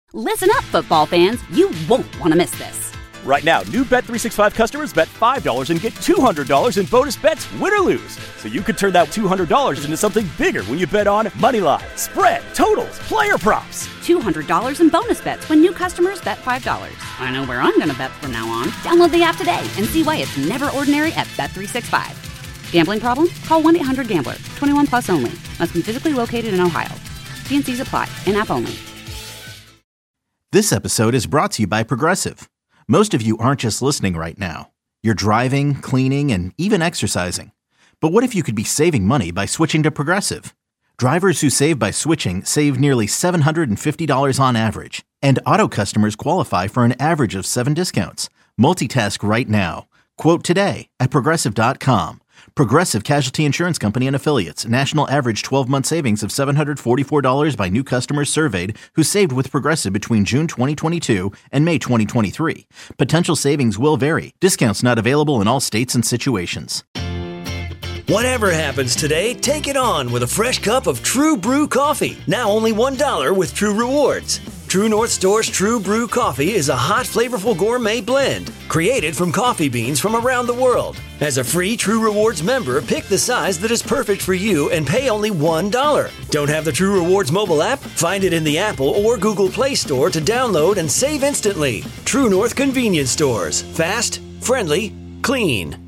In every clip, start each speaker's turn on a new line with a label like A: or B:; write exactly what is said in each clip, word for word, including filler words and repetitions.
A: Listen up, football fans. You won't want to miss this.
B: Right now, new Bet three sixty-five customers bet five dollars and get two hundred dollars in bonus bets, win or lose. So you could turn that two hundred dollars into something bigger when you bet on money line, spread, totals, player props.
A: two hundred dollars in bonus bets when new customers bet five dollars. I know where I'm going to bet from now on. Download the app today and see why it's never ordinary at Bet three sixty-five. Gambling problem? Call one eight hundred gambler. twenty-one plus only. Must be physically located in Ohio. T and C's apply. In-app only.
C: This episode is brought to you by Progressive. Most of you aren't just listening right now. You're driving, cleaning, and even exercising. But what if you could be saving money by switching to Progressive? Drivers who save by switching save nearly seven hundred fifty dollars on average. And auto customers qualify for an average of seven discounts. Multitask right now. Quote today at Progressive dot com. Progressive Casualty Insurance Company and Affiliates. National average twelve-month savings of seven hundred forty-four dollars by new customers surveyed who saved with Progressive between June twenty twenty-two and May twenty twenty-three. Potential savings will vary. Discounts not available in all states and situations.
D: Whatever happens today, take it on with a fresh cup of True Brew coffee. Now only one dollar with True Rewards. True North Store's True Brew coffee is a hot, flavorful gourmet blend created from coffee beans from around the world. As a free True Rewards member, pick the size that is perfect for you and pay only one dollar. Don't have the True Rewards mobile app? Find it in the Apple or Google Play Store to download and save instantly. True North Convenience Stores. Fast, friendly, clean.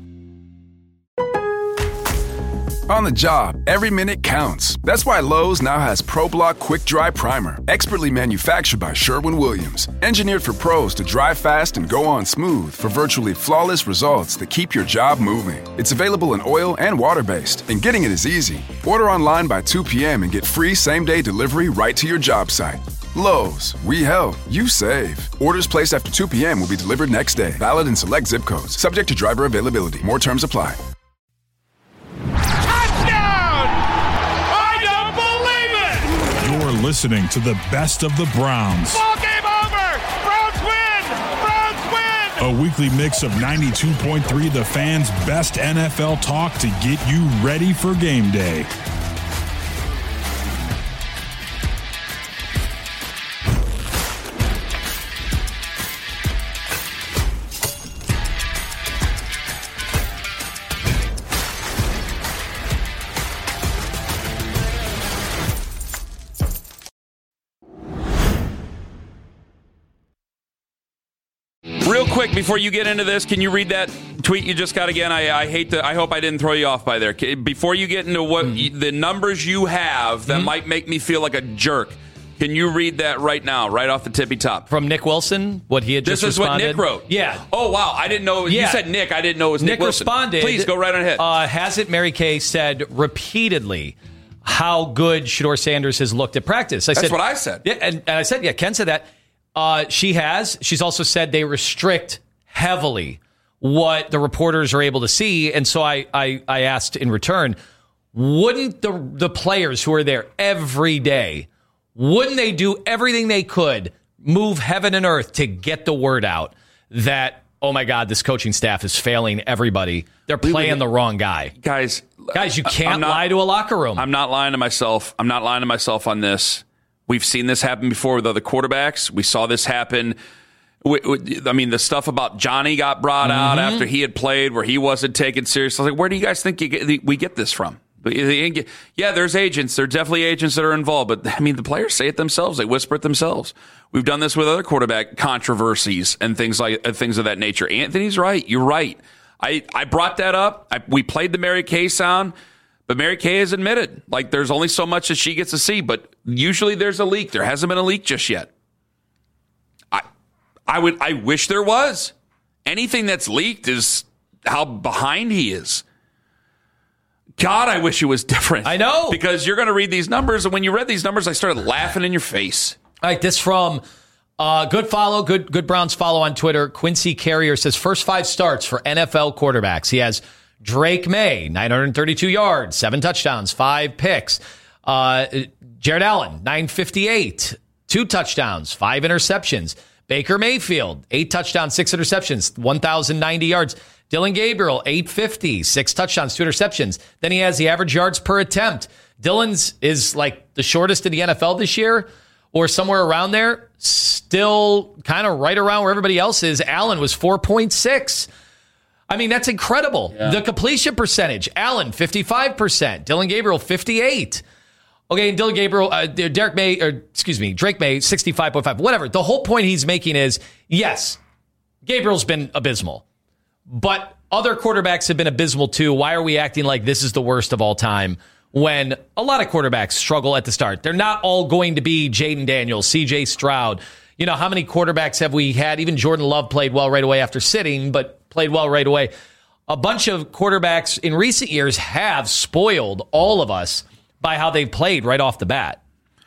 E: On the job, every minute counts. That's why Lowe's now has ProBlock Quick Dry Primer, expertly manufactured by Sherwin-Williams. Engineered for pros to dry fast and go on smooth for virtually flawless results that keep your job moving. It's available in oil and water-based, and getting it is easy. Order online by two p.m. and get free same-day delivery right to your job site. Lowe's, we help, you save. Orders placed after two p.m. will be delivered next day. Valid in select zip codes. Subject to driver availability. More terms apply.
F: You're listening to the best of the Browns.
G: Ball game over! Browns win! Browns win!
F: A weekly mix of ninety-two point three The Fan's best N F L talk to get you ready for game day.
H: Real quick, before you get into this, can you read that tweet you just got again? I, I hate to. I hope I didn't throw you off by there. Before you get into what mm-hmm. the numbers you have that mm-hmm. might make me feel like a jerk, can you read that right now, right off the tippy top?
I: From Nick Wilson, what he had just
H: responded? This is what Nick wrote.
I: Yeah.
H: Oh, wow. I didn't know. Yeah. You said Nick. I didn't know it was Nick, Nick Wilson.
I: responded.
H: Please go right on ahead.
I: Uh, hasn't Mary Kay said repeatedly how good Shedeur Sanders has looked at practice? I
H: That's
I: said,
H: what I said.
I: Yeah, and, and I said, yeah, Ken said that. Uh, she has. She's also said they restrict heavily what the reporters are able to see. And so I, I, I asked in return, wouldn't the the players who are there every day, wouldn't they do everything they could, move heaven and earth to get the word out that, oh my God, this coaching staff is failing everybody. They're playing the wrong guy.
H: Guys,
I: Guys, you can't
H: not,
I: lie to a locker room.
H: I'm not lying to myself. I'm not lying to myself on this. We've seen this happen before with other quarterbacks. We saw this happen. I mean, the stuff about Johnny got brought mm-hmm. out after he had played where he wasn't taken seriously. I was like, where do you guys think you get, we get this from? Yeah, there's agents. There are definitely agents that are involved. But, I mean, the players say it themselves. They whisper it themselves. We've done this with other quarterback controversies and things like uh, things of that nature. Anthony's right. You're right. I, I brought that up. I, we played the Mary Kay sound. But Mary Kay has admitted, like, there's only so much that she gets to see. But usually there's a leak. There hasn't been a leak just yet. I I would I wish there was. Anything that's leaked is how behind he is. God, I wish it was different.
I: I know.
H: Because you're going to read these numbers, and when you read these numbers, I started laughing in your face.
I: All right, this from uh, good follow, good good Browns follow on Twitter. Quincy Carrier says, first five starts for N F L quarterbacks. He has Drake May, nine hundred thirty-two yards, seven touchdowns, five picks. Uh, Jared Allen, nine fifty-eight, two touchdowns, five interceptions. Baker Mayfield, eight touchdowns, six interceptions, one thousand ninety yards. Dylan Gabriel, eight fifty, six touchdowns, two interceptions. Then he has the average yards per attempt. Dylan's is like the shortest in the N F L this year, or somewhere around there. still kind of right around where everybody else is. Allen was four point six. I mean, that's incredible. Yeah. The completion percentage, Allen, fifty-five percent. Dylan Gabriel, fifty-eight. Okay, and Dylan Gabriel, uh, Derek May, or excuse me, Drake May, sixty-five point five. Whatever. The whole point he's making is, yes, Gabriel's been abysmal, but other quarterbacks have been abysmal too. Why are we acting like this is the worst of all time when a lot of quarterbacks struggle at the start? They're not all going to be Jaden Daniels, C J Stroud. You know, how many quarterbacks have we had? Even Jordan Love played well right away after sitting, but played well right away. A bunch of quarterbacks in recent years have spoiled all of us by how they've played right off the bat.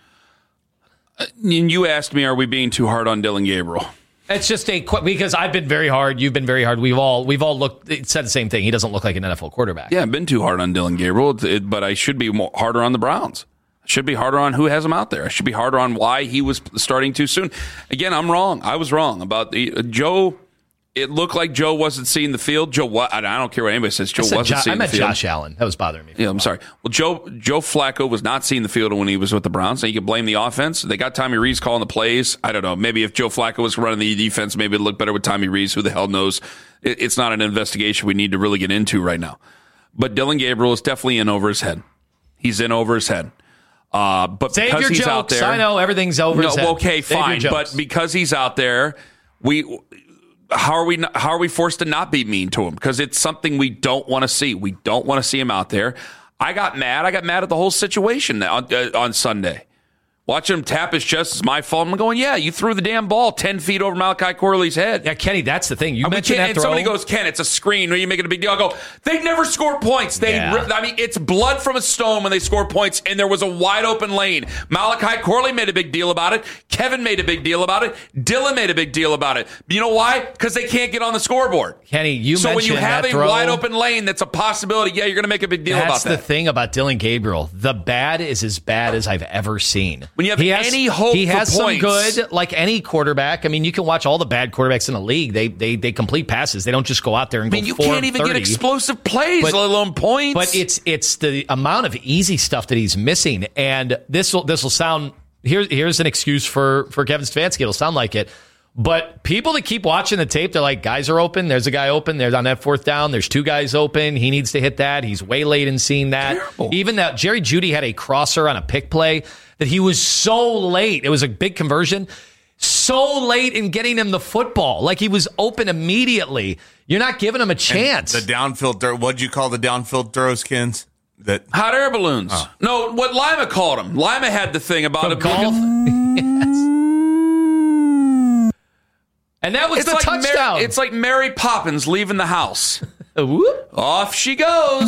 H: Uh, you asked me, are we being too hard on Dylan Gabriel?
I: It's just a because I've been very hard. You've been very hard. We've all we've all looked said the same thing. He doesn't look like an N F L quarterback.
H: Yeah, I've been too hard on Dylan Gabriel, it, but I should be more, harder on the Browns. I should be harder on who has him out there. I should be harder on why he was starting too soon. Again, I'm wrong. I was wrong about the uh, Joe. It looked like Joe wasn't seeing the field. Joe, what? I don't care what anybody says. Joe wasn't
I: jo-
H: seeing
I: I meant
H: the field.
I: Josh Allen. That was bothering me.
H: Yeah, I'm sorry. Well, Joe Joe Flacco was not seeing the field when he was with the Browns. So you can blame the offense. They got Tommy Rees calling the plays. I don't know. Maybe if Joe Flacco was running the defense, maybe it'd look better with Tommy Rees. Who the hell knows? It, it's not an investigation we need to really get into right now. But Dylan Gabriel is definitely in over his head. He's in over his head. Uh, but
I: Save
H: because
I: your
H: he's
I: jokes.
H: out there,
I: I know everything's over
H: no,
I: his head.
H: Okay,
I: Save
H: fine. But because he's out there, we. How are we not, how are we forced to not be mean to him? Because it's something we don't want to see. We don't want to see him out there. I got mad. I got mad at the whole situation on, uh, on Sunday. Watching him tap his chest is my fault. I'm going, yeah, you threw the damn ball ten feet over Malachi Corley's head.
I: Yeah, Kenny, that's the thing. You
H: and
I: mentioned that
H: and
I: throw.
H: Somebody goes, Ken, it's a screen. Are you making a big deal? I go, they never score points. They,
I: Yeah.
H: I mean, it's blood from a stone when they score points, and there was a wide open lane. Malachi Corley made a big deal about it. Kevin made a big deal about it. Dylan made a big deal about it. You know why? Because they can't get on the scoreboard.
I: Kenny, you
H: so
I: mentioned
H: when you have
I: that
H: a
I: throw,
H: wide open lane, that's a possibility. Yeah, you're going to make a big deal
I: that's
H: about that.
I: the thing about Dylan Gabriel. The bad is as bad as I've ever seen.
H: When you have
I: he has,
H: any hope
I: he has
H: for
I: some
H: points.
I: good, like any quarterback. I mean, you can watch all the bad quarterbacks in the league. They they they complete passes. They don't just go out there and
H: I mean,
I: go
H: you
I: four
H: can't even
I: thirty.
H: get explosive plays,
I: But-
H: let alone points.
I: But it's it's the amount of easy stuff that he's missing. And this will this will sound here. Here's an excuse for for Kevin Stefanski. It'll sound like it. But people that keep watching the tape, they're like, guys are open. There's a guy open. There's on that fourth down. There's two guys open. He needs to hit that. He's way late in seeing that.
H: Terrible.
I: Even that Jerry Jeudy had a crosser on a pick play that he was so late. It was a big conversion. So late in getting him the football. Like he was open immediately. You're not giving him a chance.
J: And the downfield throw, what'd you call the downfield throws, Kins? That
H: hot air balloons.
J: Oh.
H: No, what Lima called them. Lima had the thing about
I: From
H: a
I: golf? Yes. And that was
H: It's
I: the
H: like
I: touchdown.
H: Mary, it's like Mary Poppins leaving the house.
I: Whoop.
H: Off she goes.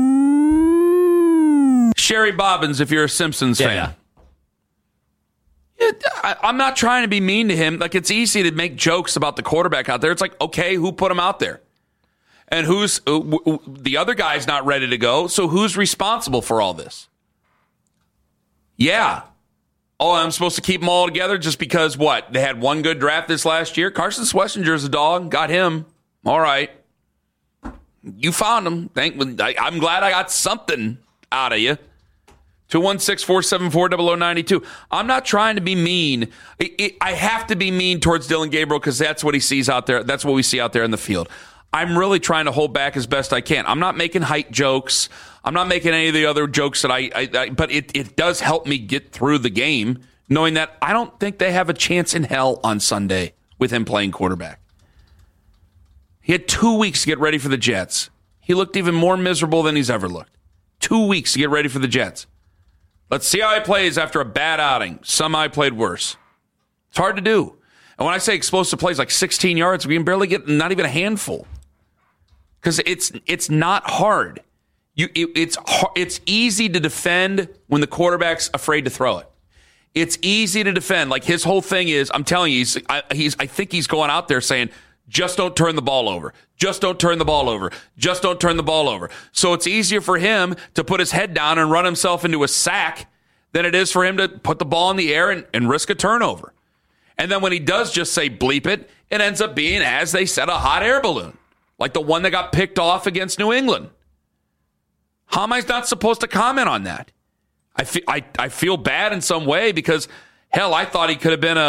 H: Sherry Bobbins, if you're a Simpsons
I: Yeah,
H: fan.
I: yeah.
H: It, I, I'm not trying to be mean to him. Like, it's easy to make jokes about the quarterback out there. It's like, okay, who put him out there? And who's uh, w- w- the other guy's not ready to go, so who's responsible for all this? Yeah. Oh, I'm supposed to keep them all together just because, what, they had one good draft this last year? Carson Schwarzenegger's a dog. Got him. All right. You found him. Thank. I, I'm glad I got something out of you. two one six, four seven four, zero zero nine two. I'm not trying to be mean. It, it, I have to be mean towards Dylan Gabriel because that's what he sees out there. That's what we see out there in the field. I'm really trying to hold back as best I can. I'm not making height jokes. I'm not making any of the other jokes that I, I, I but it, it does help me get through the game, knowing that I don't think they have a chance in hell on Sunday with him playing quarterback. He had two weeks to get ready for the Jets. He looked even more miserable than he's ever looked. Two weeks to get ready for the Jets. Let's see how he plays after a bad outing. Some I played worse. It's hard to do. And when I say explosive plays, like sixteen yards, we can barely get not even a handful. Because it's it's not hard. You it, it's it's easy to defend when the quarterback's afraid to throw it. It's easy to defend. Like his whole thing is, I'm telling you, he's I, he's I think he's going out there saying, just don't turn the ball over. Just don't turn the ball over. Just don't turn the ball over. So it's easier for him to put his head down and run himself into a sack than it is for him to put the ball in the air and, and risk a turnover. And then when he does just say bleep it, it ends up being, as they said, a hot air balloon. Like the one that got picked off against New England. How am I not supposed to comment on that? I feel, I, I feel bad in some way because, hell, I thought he could have been a,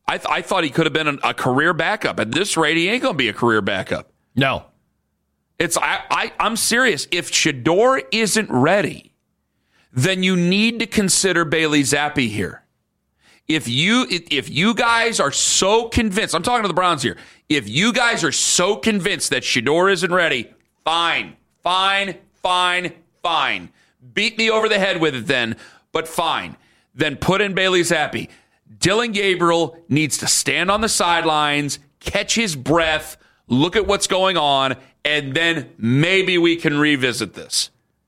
H: I, th- I thought he could have been a career backup. At this rate, he ain't going to be a career backup.
I: No.
H: It's I, I, I'm serious. If Shedeur isn't ready, then you need to consider Bailey Zappi here. If you if you guys are so convinced, I'm talking to the Browns here. If you guys are so convinced that Shedeur isn't ready, fine, fine, fine, fine. Beat me over the head with it then, but fine. Then put in Bailey Zappi. Dillon Gabriel needs to stand on the sidelines, catch his breath, look at what's going on, and then maybe we can revisit this.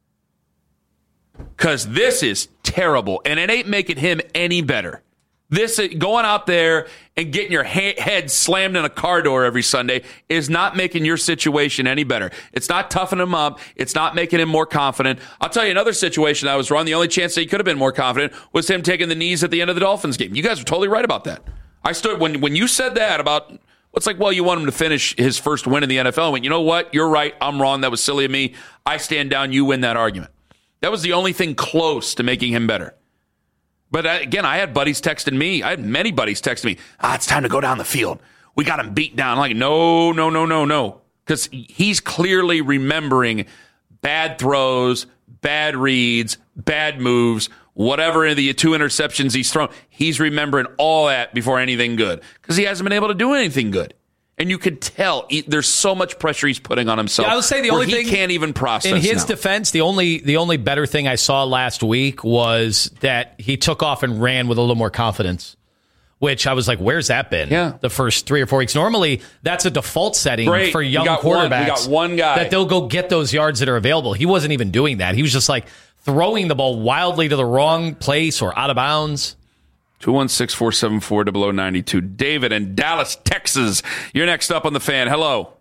H: Because this is terrible, and it ain't making him any better. This going out there and getting your ha- head slammed in a car door every Sunday is not making your situation any better. It's not toughening him up. It's not making him more confident. I'll tell you another situation I was wrong. The only chance that he could have been more confident was him taking the knees at the end of the Dolphins game. You guys were totally right about that. I stood when when you said that about what's like, well, you want him to finish his first win in the N F L. I went, you know what? You're right. I'm wrong. That was silly of me. I stand down. You win that argument. That was the only thing close to making him better. But again, I had buddies texting me. I had many buddies texting me, ah, it's time to go down the field. We got him beat down. I'm like, no, no, no, no, no. Because he's clearly remembering bad throws, bad reads, bad moves, whatever the two interceptions he's thrown. He's remembering all that before anything good. Because he hasn't been able to do anything good. And you could tell he, there's so much pressure he's putting on himself.
I: Yeah, I would say the only
H: he
I: thing
H: can't even process.
I: In his
H: now.
I: defense, the only the only better thing I saw last week was that he took off and ran with a little more confidence. Which I was like, where's that been?
H: Yeah.
I: The first three or four weeks. Normally, that's a default setting
H: Great.
I: for young
H: we got
I: quarterbacks.
H: One, we got one guy
I: that they'll go get those yards that are available. He wasn't even doing that. He was just like throwing the ball wildly to the wrong place or out of bounds.
H: two one six, four seven four, zero zero nine two. David in Dallas, Texas. You're next up on the Fan. Hello.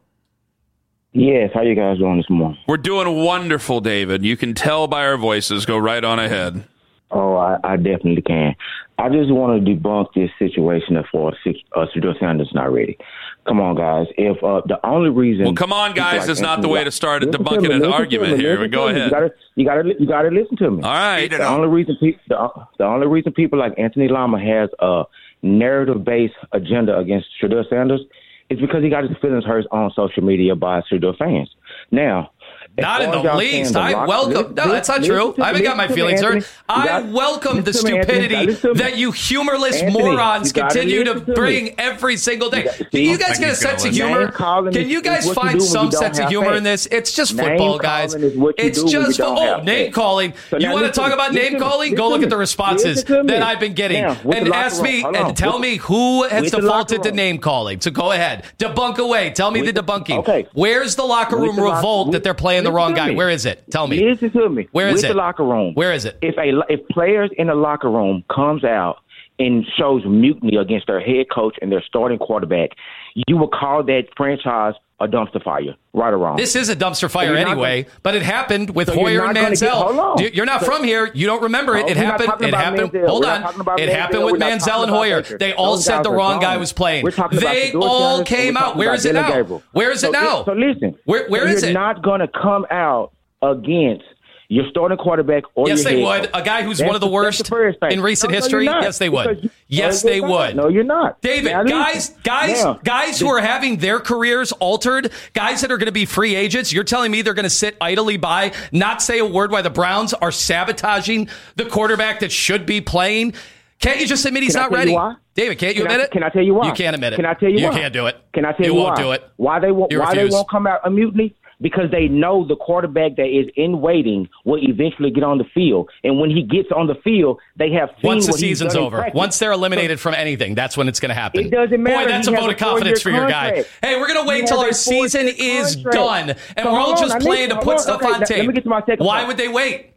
K: Yes, how you guys doing this morning?
H: We're doing wonderful, David. You can tell by our voices. Go right on ahead.
K: Oh, I, I definitely can. I just want to debunk this situation of for uh, Shedeur Sanders not ready. Come on, guys. If uh, the only reason,
H: well, come on, guys,
K: like
H: is not the way to start debunking
K: me,
H: an argument here.
K: Me,
H: Go ahead.
K: You gotta, you gotta, you gotta listen to me.
H: All right.
K: The only reason, pe- the, the only reason people like Anthony Lama has a narrative-based agenda against Shedeur Sanders is because he got his feelings hurt on social media by Shedeur fans. Now.
I: Not in the least. I welcome. No, that's not true. I haven't got my feelings hurt. I welcome the stupidity that you humorless morons continue to bring every single day. Can you guys get a sense of humor? Can you guys find some sense of humor in this? It's just football, guys. It's just oh, name calling. You want to talk about name calling? Go look at the responses that I've been getting and ask me and tell me who has defaulted to name calling. So go ahead, debunk away. Tell me the debunking. Where's the locker room revolt that they're playing the wrong guy? Where is it? Tell me.
K: Listen to me.
I: Where is
K: With
I: it?
K: the locker room.
I: Where is it?
K: If a if players in the locker room comes out and shows mutiny against their head coach and their starting quarterback, you will call that franchise a dumpster fire, right or wrong.
I: This is a dumpster fire so anyway, gonna, but it happened with so Hoyer and Manziel. Get, you're not so, from here. You don't remember it. It happened. It happened.
K: Manziel.
I: Hold on. It Manziel. happened with Manziel and Hoyer. They all
K: Those
I: said the wrong guy was playing. They all came out. Where is it now? Where is it now?
K: So listen.
I: Where Where is it?
K: You're not going to come out against your starting quarterback or
I: yes,
K: your
I: they
K: head
I: would.
K: coach.
I: A guy who's
K: that's
I: one of the
K: the,
I: worst
K: the
I: in recent
K: no, no,
I: history.
K: Yes,
I: they would.
K: You,
I: yes,
K: no,
I: they would.
K: No, you're not.
I: David,
K: now,
I: guys, guys,
K: now,
I: guys who are having their careers altered, guys that are going to be free agents, you're telling me they're going to sit idly by, not say a word while the Browns are sabotaging the quarterback that should be playing? Can't you just admit he's not ready? David, can't you
K: can
I: admit
K: I,
I: it?
K: Can I tell you why?
I: You can't admit it.
K: Can I tell you,
I: you
K: why?
I: You can't do it.
K: Can I tell you,
I: you
K: why?
I: won't do it.
K: Why they won't?
I: You
K: why
I: refuse.
K: they won't come out a mutiny? Because they know the quarterback that is in waiting will eventually get on the field, and when he gets on the field, they have seen
I: once the
K: what
I: season's
K: he's done
I: over. Once they're eliminated so, from anything, that's when it's going to happen.
K: It doesn't matter.
I: Boy, that's
K: he
I: a vote of confidence for your
K: contract.
I: guy. Hey, we're going to wait till our season is
K: contract.
I: done, and
K: so
I: we're all
K: on,
I: just playing to put stuff
K: okay,
I: on tape.
K: Let me get to my second
I: Why
K: point.
I: would they wait?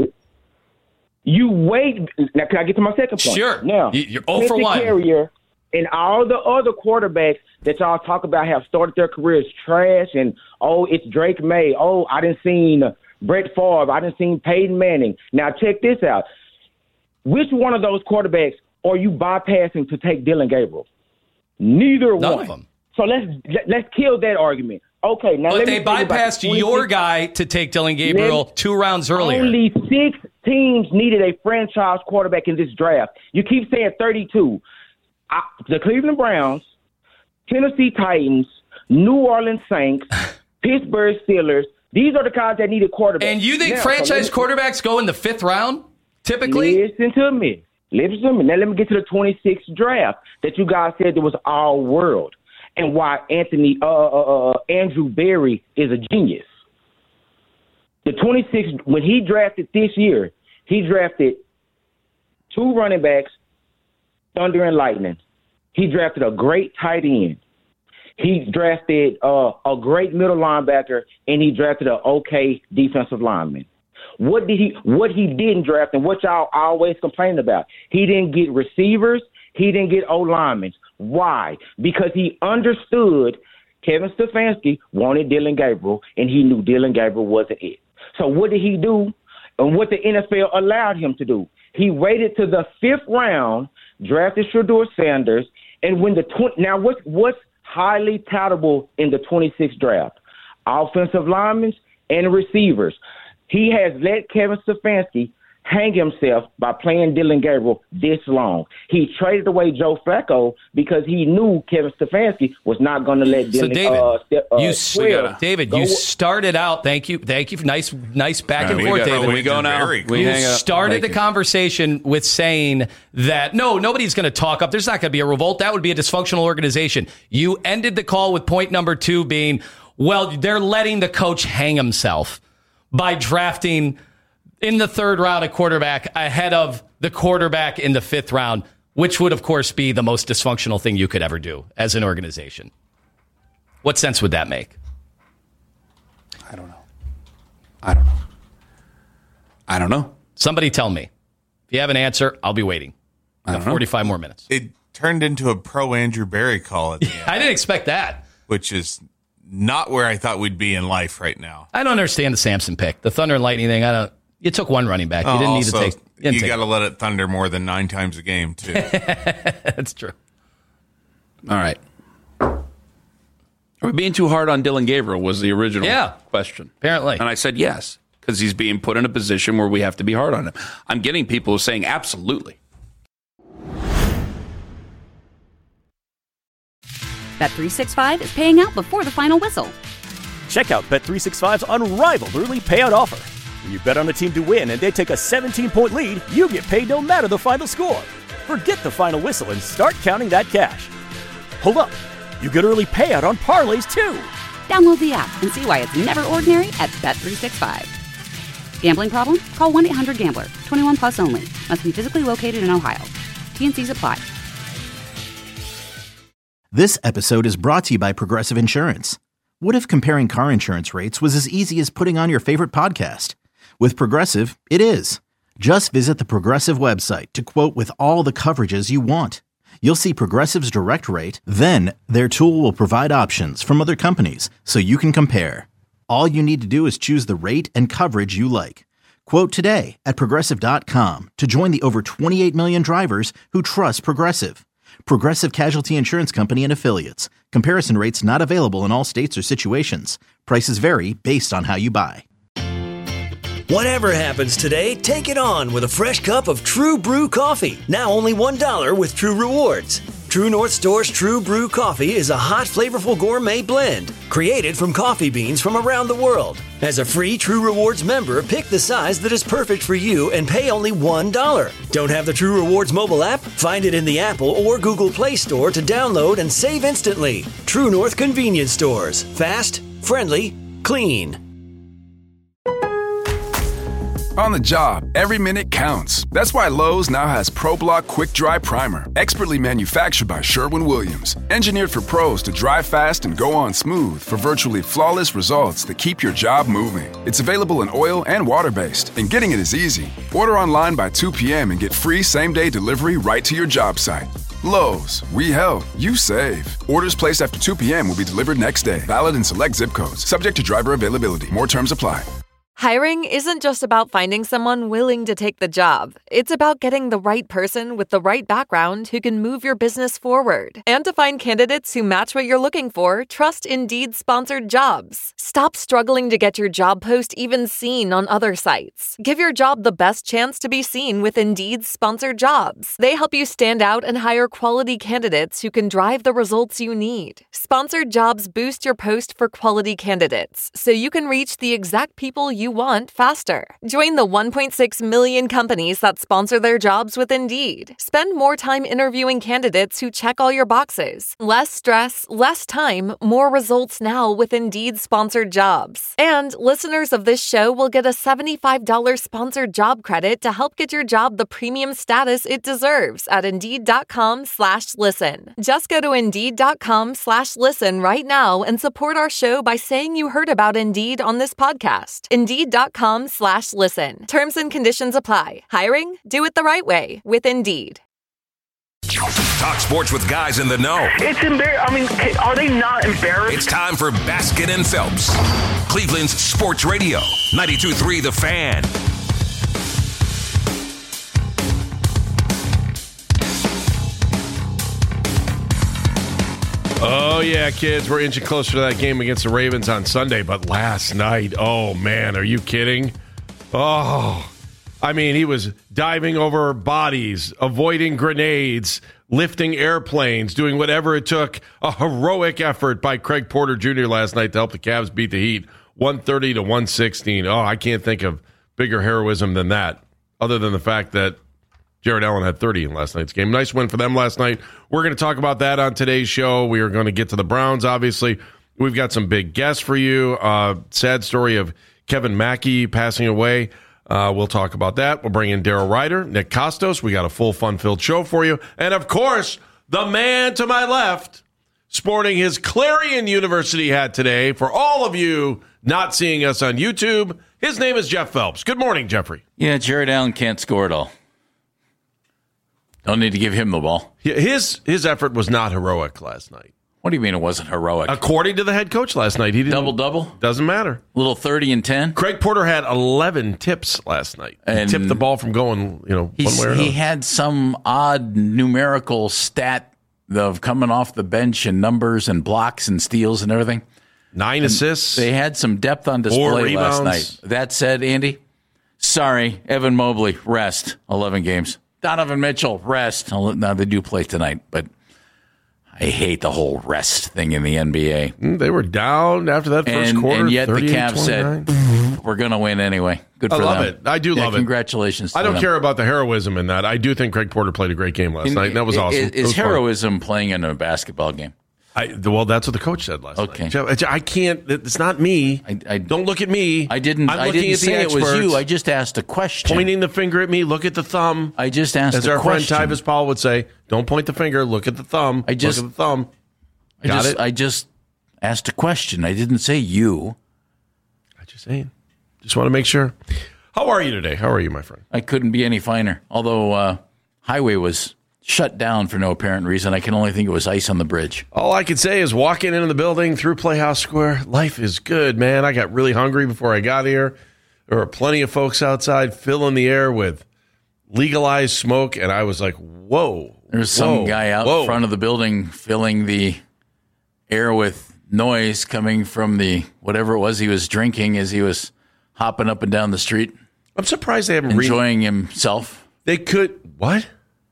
K: You wait. Now, can I get to my second point?
I: Sure.
K: Now,
I: you're zero for one.
K: Carrier and all the other quarterbacks that y'all talk about have started their careers trash, and oh, it's Drake May. Oh, I didn't seen Brett Favre. I didn't seen Peyton Manning. Now check this out. Which one of those quarterbacks are you bypassing to take Dillon Gabriel? Neither
I: None
K: one.
I: of them.
K: So let's let's kill that argument. Okay, now
I: but
K: let
I: they
K: me
I: bypassed your guy to take Dillon Gabriel
K: let,
I: two rounds earlier.
K: Only six teams needed a franchise quarterback in this draft. You keep saying thirty-two. I, the Cleveland Browns, Tennessee Titans, New Orleans Saints, Pittsburgh Steelers. These are the guys that needed quarterbacks.
I: And you think
K: now,
I: franchise
K: so
I: quarterbacks go in the fifth round, typically?
K: Listen to me. Listen to me. Now let me get to the twenty-sixth draft that you guys said that was all world, and why Anthony uh, uh, uh, Andrew Berry is a genius. The twenty-sixth, when he drafted this year, he drafted two running backs, Thunder and Lightning. He drafted a great tight end. He drafted uh, a great middle linebacker, and he drafted an okay defensive lineman. What did he? What he didn't draft, and what y'all always complain about, he didn't get receivers. He didn't get O linemen. Why? Because he understood Kevin Stefanski wanted Dillon Gabriel, and he knew Dillon Gabriel wasn't it. So what did he do? And what the N F L allowed him to do? He waited to the fifth round, drafted Shedeur Sanders, and when the tw- now what's what's highly toutable in the twenty-sixth draft? Offensive linemen and receivers. He has let Kevin Stefanski hang himself by playing Dillon Gabriel this long. He traded away Joe Flacco because he knew Kevin Stefanski was not going to let Dillon.
I: So David,
K: uh, st- uh,
I: you,
K: twelve,
I: David,
K: go
I: you
K: w-
I: started out. Thank you, thank you. Nice, nice back and
H: we
I: forth,
H: got-
I: David.
H: we go now. We
I: you
H: hang up.
I: started
H: Thank
I: the
H: you.
I: conversation with saying that no, nobody's going to talk up. There's not going to be a revolt. That would be a dysfunctional organization. You ended the call with point number two being, well, they're letting the coach hang himself by drafting in the third round a quarterback ahead of the quarterback in the fifth round, which would, of course, be the most dysfunctional thing you could ever do as an organization. What sense would that make?
H: I don't know. I don't know. I don't know.
I: Somebody tell me. If you have an answer, I'll be waiting.
H: I don't
I: Got
H: know.
I: forty-five more minutes.
J: It turned into a pro Andrew Berry call at the end,
I: I didn't expect that.
J: which is not where I thought we'd be in life right now.
I: I don't understand the Samson pick. The Thunder and Lightning thing, I don't. You took one running back. You
J: Oh,
I: didn't need
J: also,
I: to take. You, didn't
J: you
I: take
J: got to let it thunder more than nine times a game, too.
I: That's true.
H: All right. Are we being too hard on Dillon Gabriel was the original
I: Yeah.
H: question.
I: Apparently.
H: And I said yes, because he's being put in a position where we have to be hard on him. I'm getting people saying absolutely.
A: Bet three sixty-five is paying out before the final whistle.
B: Check out Bet three sixty-five's unrivaled early payout offer. When you bet on a team to win and they take a seventeen-point lead, you get paid no matter the final score. Forget the final whistle and start counting that cash. Hold up. You get early payout on parlays, too.
A: Download the app and see why it's never ordinary at Bet three sixty-five. Gambling problem? Call one eight hundred gambler. twenty-one plus only. Must be physically located in Ohio. T N Cs apply.
C: This episode is brought to you by Progressive Insurance. What if comparing car insurance rates was as easy as putting on your favorite podcast? With Progressive, it is. Just visit the Progressive website to quote with all the coverages you want. You'll see Progressive's direct rate, then their tool will provide options from other companies so you can compare. All you need to do is choose the rate and coverage you like. Quote today at Progressive dot com to join the over twenty-eight million drivers who trust Progressive. Progressive Casualty Insurance Company and Affiliates. Comparison rates not available in all states or situations. Prices vary based on how you buy.
D: Whatever happens today, take it on with a fresh cup of True Brew coffee. Now only one dollar with True Rewards. True North Store's True Brew coffee is a hot, flavorful gourmet blend created from coffee beans from around the world. As a free True Rewards member, pick the size that is perfect for you and pay only one dollar. Don't have the True Rewards mobile app? Find it in the Apple or Google Play Store to download and save instantly. True North Convenience Stores. Fast, friendly, clean.
E: On the job, every minute counts. That's why Lowe's now has ProBlock Quick Dry Primer, expertly manufactured by Sherwin-Williams. Engineered for pros to dry fast and go on smooth for virtually flawless results that keep your job moving. It's available in oil and water-based, and getting it is easy. Order online by two p.m. and get free same-day delivery right to your job site. Lowe's, we help, you save. Orders placed after two p.m. will be delivered next day. Valid in select zip codes. Subject to driver availability. More terms apply.
L: Hiring isn't just about finding someone willing to take the job. It's about getting the right person with the right background who can move your business forward. And to find candidates who match what you're looking for, trust Indeed sponsored jobs. Stop struggling to get your job post even seen on other sites. Give your job the best chance to be seen with Indeed sponsored jobs. They help you stand out and hire quality candidates who can drive the results you need. Sponsored jobs boost your post for quality candidates, so you can reach the exact people you want faster. Join the one point six million companies that sponsor their jobs with Indeed. Spend more time interviewing candidates who check all your boxes. Less stress, less time, more results now with Indeed sponsored jobs. And listeners of this show will get a seventy-five dollars sponsored job credit to help get your job the premium status it deserves at Indeed.com slash listen. Just go to Indeed.com slash listen right now and support our show by saying you heard about Indeed on this podcast. Indeed.com slash listen. Terms and conditions apply. Hiring? Do it the right way with Indeed.
M: Talk sports with guys in the know.
G: It's embarrassing. I mean, are they not embarrassed?
M: It's time for Baskin and Phelps, Cleveland's sports radio, ninety-two point three The Fan.
N: Oh, yeah, kids, we're inching closer to that game against the Ravens on Sunday. But last night, oh, man, are you kidding? Oh, I mean, he was diving over bodies, avoiding grenades, lifting airplanes, doing whatever it took. A heroic effort by Craig Porter Junior last night to help the Cavs beat the Heat, one thirty to one sixteen. Oh, I can't think of bigger heroism than that, other than the fact that Jared Allen had thirty in last night's game. Nice win for them last night. We're going to talk about that on today's show. We are going to get to the Browns, obviously. We've got some big guests for you. Uh, sad story of Kevin Mackey passing away. Uh, we'll talk about that. We'll bring in Daryl Ryder, Nick Costos. We got a full fun-filled show for you. And, of course, the man to my left, sporting his Clarion University hat today. For all of you not seeing us on YouTube, his name is Jeff Phelps. Good morning, Jeffrey.
O: Yeah, Jared Allen can't score at all. Don't need to give him the ball.
N: His his effort was not heroic last night.
O: What do you mean it wasn't heroic?
N: According to the head coach last night, he didn't.
O: Double-double?
N: Doesn't matter.
O: Little thirty and ten?
N: Craig Porter had eleven tips last night.
O: And
N: he tipped the ball from going, you know, one way or another.
O: He had some odd numerical stat of coming off the bench and numbers and blocks and steals and everything.
N: Nine
O: and
N: assists.
O: They had some depth on display last night. That said, Andy, sorry, Evan Mobley, rest, eleven games. Donovan Mitchell, rest. Now, they do play tonight, but I hate the whole rest thing in the N B A.
N: Mm, they were down after that first
O: and,
N: quarter.
O: And yet the Cavs said, we're going to win anyway. Good for
N: I love
O: them.
N: it. I do
O: yeah,
N: love
O: congratulations
N: it.
O: Congratulations.
N: I don't
O: them.
N: care about the heroism in that. I do think Craig Porter played a great game last
O: in,
N: night. And that was awesome.
O: Is, is
N: was
O: heroism fun. Playing in a basketball game?
N: I, well, that's what the coach said last
O: okay.
N: night. I can't. It's not me.
O: I, I
N: don't look at me.
O: I didn't.
N: I'm
O: I
N: looking
O: didn't
N: at
O: say
N: the
O: it
N: experts,
O: was you. I just asked a question.
N: Pointing the finger at me. Look at the thumb.
O: I just asked.
N: As
O: a
N: our
O: question.
N: friend Tyvis Paul would say, "Don't point the finger. Look at the thumb.
O: I just
N: look at the thumb."
O: I
N: Got
O: just,
N: it.
O: I just asked a question. I didn't say you.
N: I just saying. Just want to make sure. How are you today? How are you, my friend?
O: I couldn't be any finer. Although uh, highway was shut down for no apparent reason. I can only think it was ice on the bridge.
N: All I can say is walking into the building through Playhouse Square, life is good, man. I got really hungry before I got here. There were plenty of folks outside filling the air with legalized smoke, and I was like, whoa.
O: There's some
N: whoa,
O: guy out
N: whoa.
O: front of the building filling the air with noise coming from the whatever it was he was drinking as he was hopping up and down the street.
N: I'm surprised they haven't
O: enjoying
N: re-
O: himself.
N: They could what?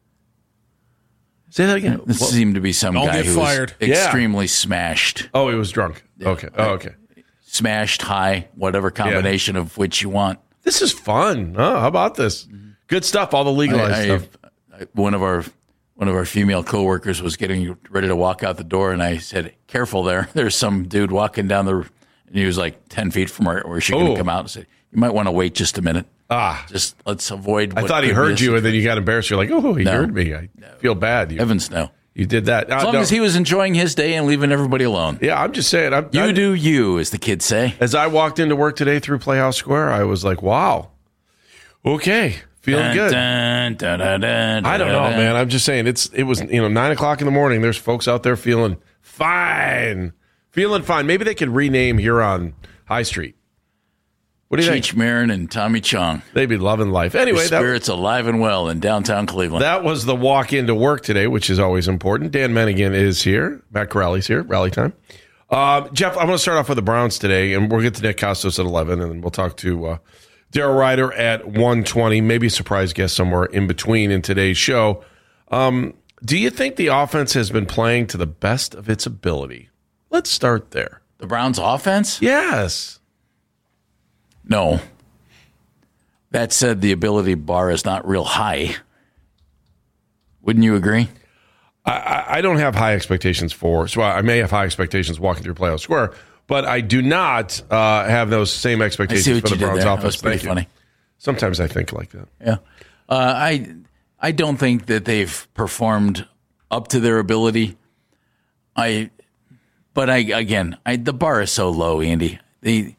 N: Say that again.
O: This
N: what?
O: seemed to be some
P: Don't
O: guy
P: get
O: who
P: fired.
O: was extremely yeah. smashed.
N: Oh, he was drunk. Yeah. Okay. Oh, okay.
O: Smashed, high, whatever combination yeah. of which you want.
N: This is fun. Oh, how about this? Good stuff. All the legalized
O: I, I,
N: stuff.
O: I, one of our one of our female coworkers was getting ready to walk out the door, and I said, "Careful there. There's some dude walking down the." And he was like ten feet from where, where she could come out. And said, "You might want to wait just a minute.
N: Ah,
O: just let's avoid."
N: I thought he heard you, and then you got embarrassed. You're like, "Oh, he
O: no.
N: heard me. I no. feel bad." You,
O: Heavens, no.
N: You did that.
O: As
N: uh,
O: long
N: no.
O: as he was enjoying his day and leaving everybody alone.
N: Yeah, I'm just saying. I'm,
O: you
N: I,
O: do you, as the kids say.
N: As I walked into work today through Playhouse Square, I was like, "Wow, okay." Feeling
O: dun,
N: good.
O: Dun, dun, dun, dun,
N: I don't know,
O: dun.
N: man. I'm just saying it's it was you know nine o'clock in the morning. There's folks out there feeling fine, feeling fine. Maybe they could rename here on High Street What do you
O: Cheech
N: think?
O: Marin and Tommy Chong.
N: They'd be loving life. Anyway,
O: the spirits that, alive and well in downtown Cleveland.
N: That was the walk into work today, which is always important. Dan Mennigan is here. Matt Corrali's here. Rally time. Uh, Jeff, I'm going to start off with the Browns today, and we'll get to Nick Costos at eleven, and then we'll talk to uh, Daryl Ryder at one twenty, maybe a surprise guest somewhere in between in today's show. Um, do you think the offense has been playing to the best of its ability? Let's start there.
O: The Browns' offense?
N: Yes.
O: No. That said, the ability bar is not real high. Wouldn't you agree?
N: I, I don't have high expectations for, so I may have high expectations walking through Playoff Square, but I do not uh, have those same expectations for the Browns offense.
O: That was pretty funny.
N: Sometimes I think like that.
O: Yeah. Uh, I I don't think that they've performed up to their ability. I, but I again, I, the bar is so low, Andy. They,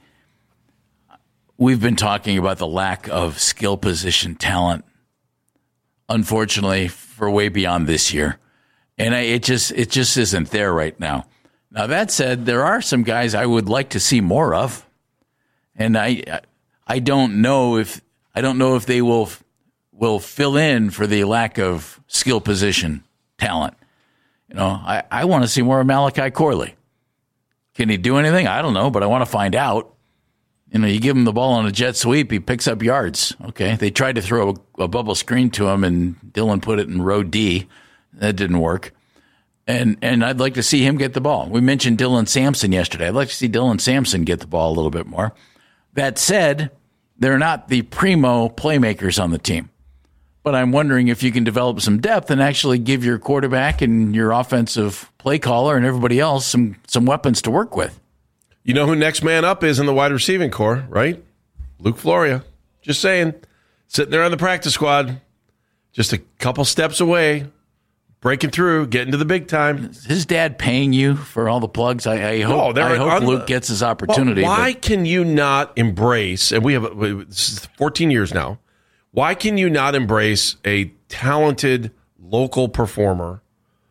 O: we've been talking about the lack of skill position talent, unfortunately, for way beyond this year. And I, it just it just isn't there right now. Now, that said, there are some guys I would like to see more of. And I I don't know if I don't know if they will will fill in for the lack of skill position talent. You know, I, I want to see more of Malachi Corley. Can he do anything? I don't know, but I want to find out. You know, you give him the ball on a jet sweep, he picks up yards. Okay, they tried to throw a, a bubble screen to him, and Dylan put it in row D. That didn't work. And and I'd like to see him get the ball. We mentioned Dylan Sampson yesterday. I'd like to see Dylan Sampson get the ball a little bit more. That said, they're not the primo playmakers on the team. But I'm wondering if you can develop some depth and actually give your quarterback and your offensive play caller and everybody else some, some weapons to work with.
N: You know who next man up is in the wide receiving core, right? Luke Floria. Just saying. Sitting there on the practice squad. Just a couple steps away. Breaking through, getting to the big time.
O: Is his dad paying you for all the plugs? I, I hope, no, I hope un- Luke gets his opportunity.
N: Well, why
O: but-
N: can you not embrace, and we have this is fourteen years now, why can you not embrace a talented local performer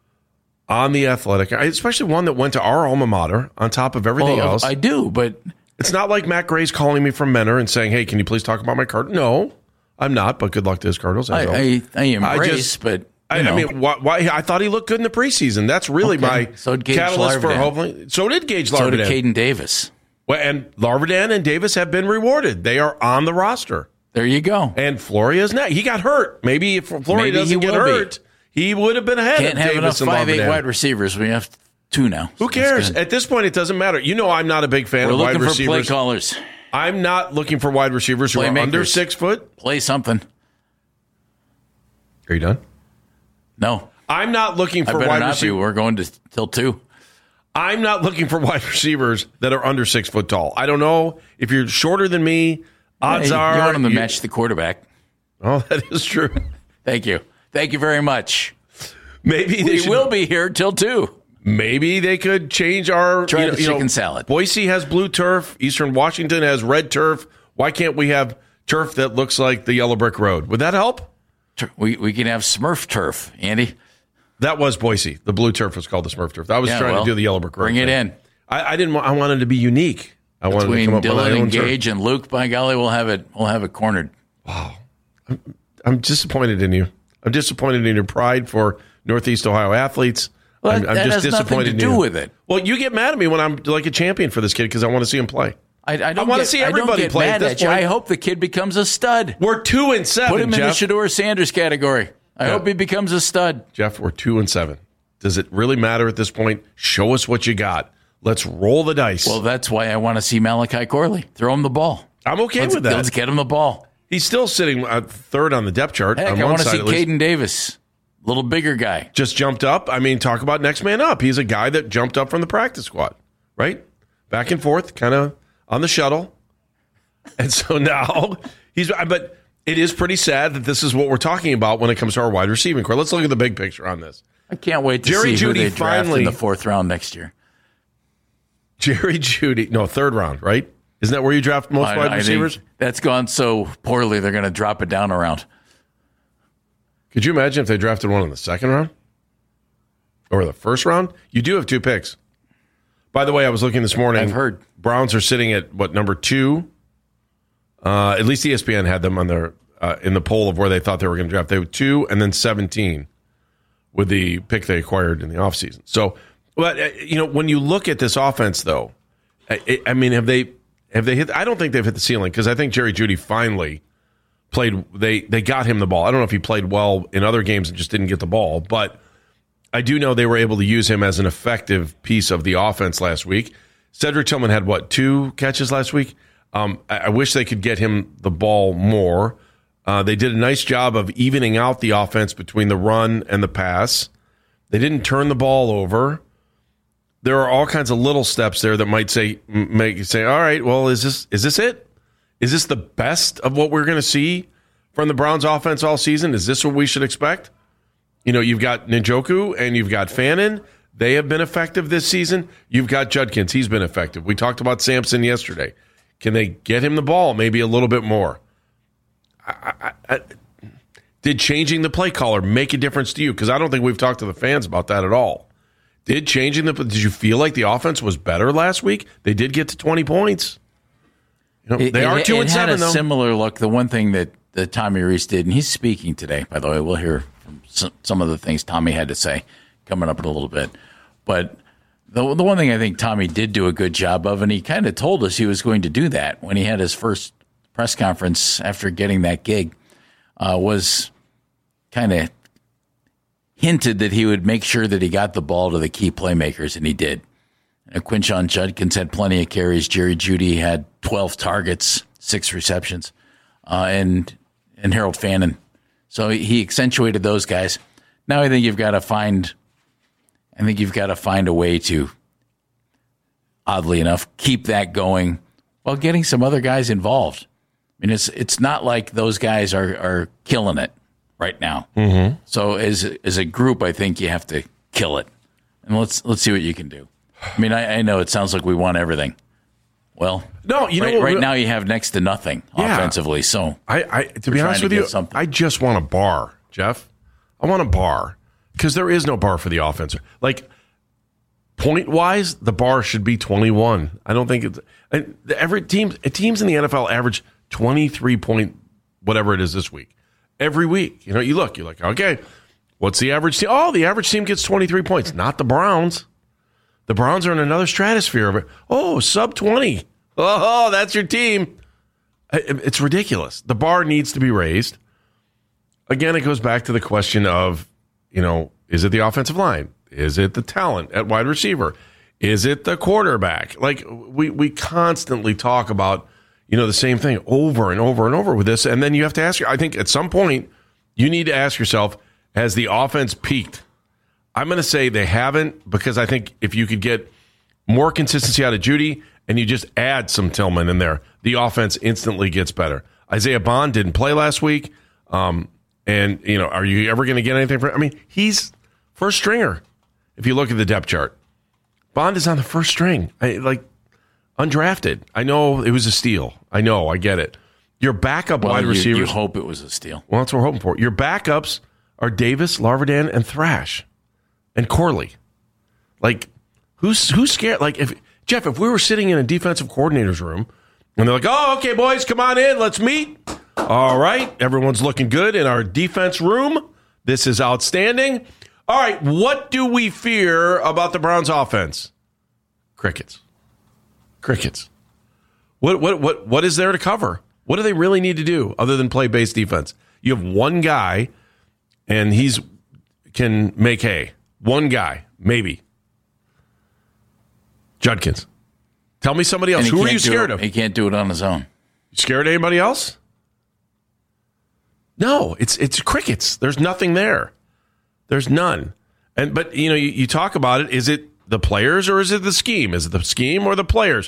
N: on the Athletic, especially one that went to our alma mater on top of everything
O: well,
N: else?
O: I do, but...
N: It's not like Matt Gray's calling me from Menor and saying, hey, can you please talk about my Cardinals? No, I'm not, but good luck to his Cardinals. I,
O: I, I, I embrace, I just, but...
N: I, I mean, why, why? I thought he looked good in the preseason. That's really
O: okay.
N: my
O: so
N: catalyst
O: Larvidan.
N: for hopefully. So did Gage Larvidan.
O: So did Caden Davis.
N: Well, and Larvidan and Davis have been rewarded. They are on the roster.
O: There you go.
N: And Floria is not. He got hurt. Maybe if Floria
O: Maybe
N: doesn't get hurt, be. he would have been ahead
O: Can't
N: of
O: have
N: Davis
O: enough
N: and
O: five
N: Larvidan.
O: eight wide receivers. We have two now.
N: Who cares? At this point, it doesn't matter. You know, I'm not a big fan
O: We're
N: of wide
O: looking for
N: receivers.
O: Play callers.
N: I'm not looking for wide receivers who are under six foot.
O: Play something.
N: Are you done?
O: No.
N: I'm not looking for
O: I
N: wide
O: not
N: receivers.
O: We're going to till two.
N: I'm not looking for wide receivers that are under six foot tall. I don't know if you're shorter than me. Odds
O: yeah, you,
N: are
O: you want them to
N: you,
O: match the quarterback.
N: Oh, that is true.
O: Thank you. Thank you very much.
N: Maybe they
O: we
N: should,
O: will be here till two.
N: Maybe they could change our
O: Try
N: you know,
O: the chicken
N: you know,
O: salad.
N: Boise has blue turf. Eastern Washington has red turf. Why can't we have turf that looks like the yellow brick road? Would that help?
O: We we can have Smurf turf, Andy.
N: That was Boise. The blue turf was called the Smurf turf. I was
O: yeah,
N: trying
O: well,
N: to do the yellow brick road.
O: Bring it
N: thing.
O: in.
N: I, I didn't. Want, I wanted to be unique. I wanted
O: Between
N: to come up
O: Dylan
N: with my own
O: and
N: turf.
O: Gage and Luke, by golly, we'll have it. We'll have it cornered.
N: Wow, I'm, I'm disappointed in you. I'm disappointed in your pride for Northeast Ohio athletes.
O: Well,
N: I'm, I'm
O: that
N: just
O: has
N: disappointed
O: nothing to
N: in
O: do
N: you.
O: with it.
N: Well, you get mad at me when I'm like a champion for this kid because I want to see him play.
O: I, I, don't
N: I want
O: get,
N: to see everybody
O: I don't get
N: play.
O: Mad
N: at this
O: at you.
N: point.
O: I hope the kid becomes a stud.
N: We're two and seven.
O: Put him
N: Jeff.
O: in the Shedeur Sanders category. I
N: Yeah.
O: hope he becomes a stud.
N: Jeff, we're two and seven. Does it really matter at this point? Show us what you got. Let's roll the dice.
O: Well, that's why I want to see Malachi Corley. Throw him the ball.
N: I'm okay
O: let's,
N: with that.
O: Let's get him the ball.
N: He's still sitting uh, third on the depth chart.
O: Heck,
N: on
O: I
N: one
O: want to
N: side
O: see
N: at least.
O: Caden Davis, little bigger guy.
N: Just jumped up. I mean, talk about next man up. He's a guy that jumped up from the practice squad, right? Back and forth, kind of on the shuttle. And so now he's, but it is pretty sad that this is what we're talking about when it comes to our wide receiving core. Let's look at the big picture on this.
O: I can't wait to
N: Jerry
O: see
N: Jeudy
O: who they draft
N: finally,
O: in the fourth round next year.
N: Jerry Jeudy, no, third round, right? Isn't that where you draft most
O: I,
N: wide
O: I
N: receivers?
O: That's gone so poorly, they're going to drop it down around.
N: Could you imagine if they drafted one in the second round? Or the first round? You do have two picks. By the way, I was looking this morning.
O: I've heard.
N: Browns are sitting at, what, number two Uh, at least E S P N had them on their uh, in the poll of where they thought they were going to draft. They were two and then seventeen with the pick they acquired in the offseason. So, but uh, you know, when you look at this offense, though, I, I mean, have they have they hit? I don't think they've hit the ceiling because I think Jerry Jeudy finally played. They they got him the ball. I don't know if he played well in other games and just didn't get the ball, but I do know they were able to use him as an effective piece of the offense last week. Cedric Tillman had what, two catches last week? Um, I, I wish they could get him the ball more. Uh, they did a nice job of evening out the offense between the run and the pass. They didn't turn the ball over. There are all kinds of little steps there that might say, make you say, all right, well, is this is this it? Is this the best of what we're going to see from the Browns offense all season? Is this what we should expect? You know, you've got Njoku and you've got Fannin. They have been effective this season. You've got Judkins. He's been effective. We talked about Sampson yesterday. Can they get him the ball maybe a little bit more? I, I, I, did changing the play caller make a difference to you? Because I don't think we've talked to the fans about that at all. Did changing the did you feel like the offense was better last week? They did get to twenty points. You know,
O: it,
N: they are
O: it,
N: two
O: it
N: and
O: had
N: seven
O: a
N: though.
O: Similar look. The one thing that, that Tommy Rees did, and he's speaking today, by the way. We'll hear from some, some of the things Tommy had to say coming up in a little bit. But the the one thing I think Tommy did do a good job of, and he kind of told us he was going to do that when he had his first press conference after getting that gig, uh, was kind of hinted that he would make sure that he got the ball to the key playmakers, and he did. And Quinshon Judkins had plenty of carries. Jerry Jeudy had twelve targets, six receptions, uh, and and Harold Fannin. So he accentuated those guys. Now I think you've got to find. I think you've got to find a way to, oddly enough, keep that going while getting some other guys involved. I mean, it's it's not like those guys are, are killing it right now.
N: Mm-hmm.
O: So as as a group, I think you have to kill it, and let's let's see what you can do. I mean, I, I know it sounds like we want everything. Well,
N: no, you
O: right,
N: know, what,
O: right now you have next to nothing
N: yeah,
O: offensively. So
N: I, I to be honest with you, something. I just want a bar, Jeff. I want a bar because there is no bar for the offense. Like point wise, the bar should be twenty-one. I don't think it's and every team teams in the N F L average twenty-three point whatever it is this week. Every week, you know, you look, you're like, okay, what's the average team? Oh, the average team gets twenty-three points. Not the Browns. The Browns are in another stratosphere of it. Oh, sub twenty. Oh, that's your team. It's ridiculous. The bar needs to be raised. Again, it goes back to the question of, you know, is it the offensive line? Is it the talent at wide receiver? Is it the quarterback? Like, we, we constantly talk about, you know, the same thing over and over and over with this. And then you have to ask, I think at some point, you need to ask yourself, has the offense peaked? I'm going to say they haven't, because I think if you could get more consistency out of Jeudy and you just add some Tillman in there, the offense instantly gets better. Isaiah Bond didn't play last week. Um, and, you know, are you ever going to get anything for I mean, he's first stringer. If you look at the depth chart, Bond is on the first string, I, like undrafted. I know it was a steal. I know, I get it. Your backup
O: well,
N: wide
O: you,
N: receivers.
O: You hope it was a steal.
N: Well, that's what we're hoping for. Your backups are Davis, Larvadain, and Thrash, and Corley. Like, who's who's scared? Like, if Jeff, if we were sitting in a defensive coordinator's room and they're like, "Oh, okay, boys, come on in, let's meet." All right, everyone's looking good in our defense room. This is outstanding. All right, what do we fear about the Browns offense? Crickets. Crickets. What what what what is there to cover? What do they really need to do other than play base defense? You have one guy, and he's can make hay. One guy, maybe. Judkins. Tell me somebody else. Who are you scared
O: it,
N: of?
O: He can't do it on his own.
N: You scared of anybody else? No, it's it's crickets. There's nothing there. There's none. And but you know, you, you talk about it. Is it the players or is it the scheme? Is it the scheme or the players?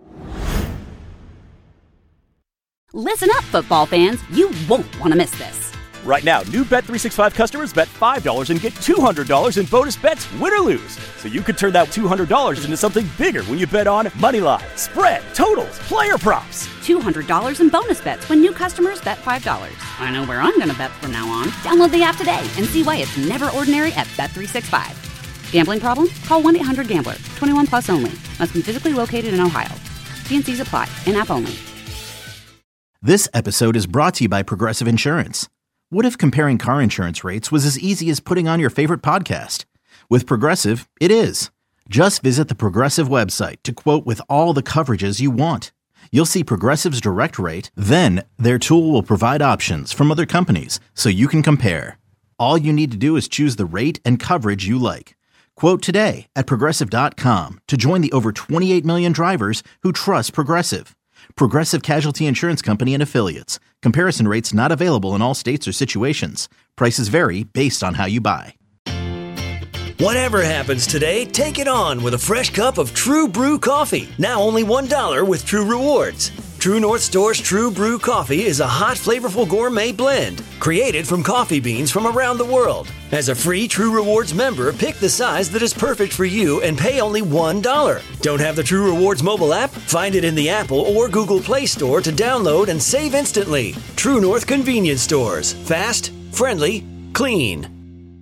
A: Listen up, football fans. You won't want to miss this.
B: Right now, new Bet three sixty-five customers bet five dollars and get two hundred dollars in bonus bets, win or lose. So you could turn that two hundred dollars into something bigger when you bet on moneyline, spread, totals, player props.
A: two hundred dollars in bonus bets when new customers bet five dollars. I know where I'm going to bet from now on. Download the app today and see why it's never ordinary at Bet three sixty-five. Gambling problem? Call one eight hundred gambler. twenty-one plus only. Must be physically located in Ohio. T and C's apply. In-app only.
C: This episode is brought to you by Progressive Insurance. What if comparing car insurance rates was as easy as putting on your favorite podcast? With Progressive, it is. Just visit the Progressive website to quote with all the coverages you want. You'll see Progressive's direct rate, then their tool will provide options from other companies so you can compare. All you need to do is choose the rate and coverage you like. Quote today at Progressive dot com to join the over twenty-eight million drivers who trust Progressive. Progressive Casualty Insurance Company and Affiliates. Comparison rates not available in all states or situations. Prices vary based on how you buy.
D: Whatever happens today, take it on with a fresh cup of True Brew coffee. Now only one dollar with True Rewards. True North Store's True Brew coffee is a hot, flavorful gourmet blend created from coffee beans from around the world. As a free True Rewards member, pick the size that is perfect for you and pay only one dollar. Don't have the True Rewards mobile app? Find it in the Apple or Google Play Store to download and save instantly. True North Convenience Stores. Fast, friendly, clean.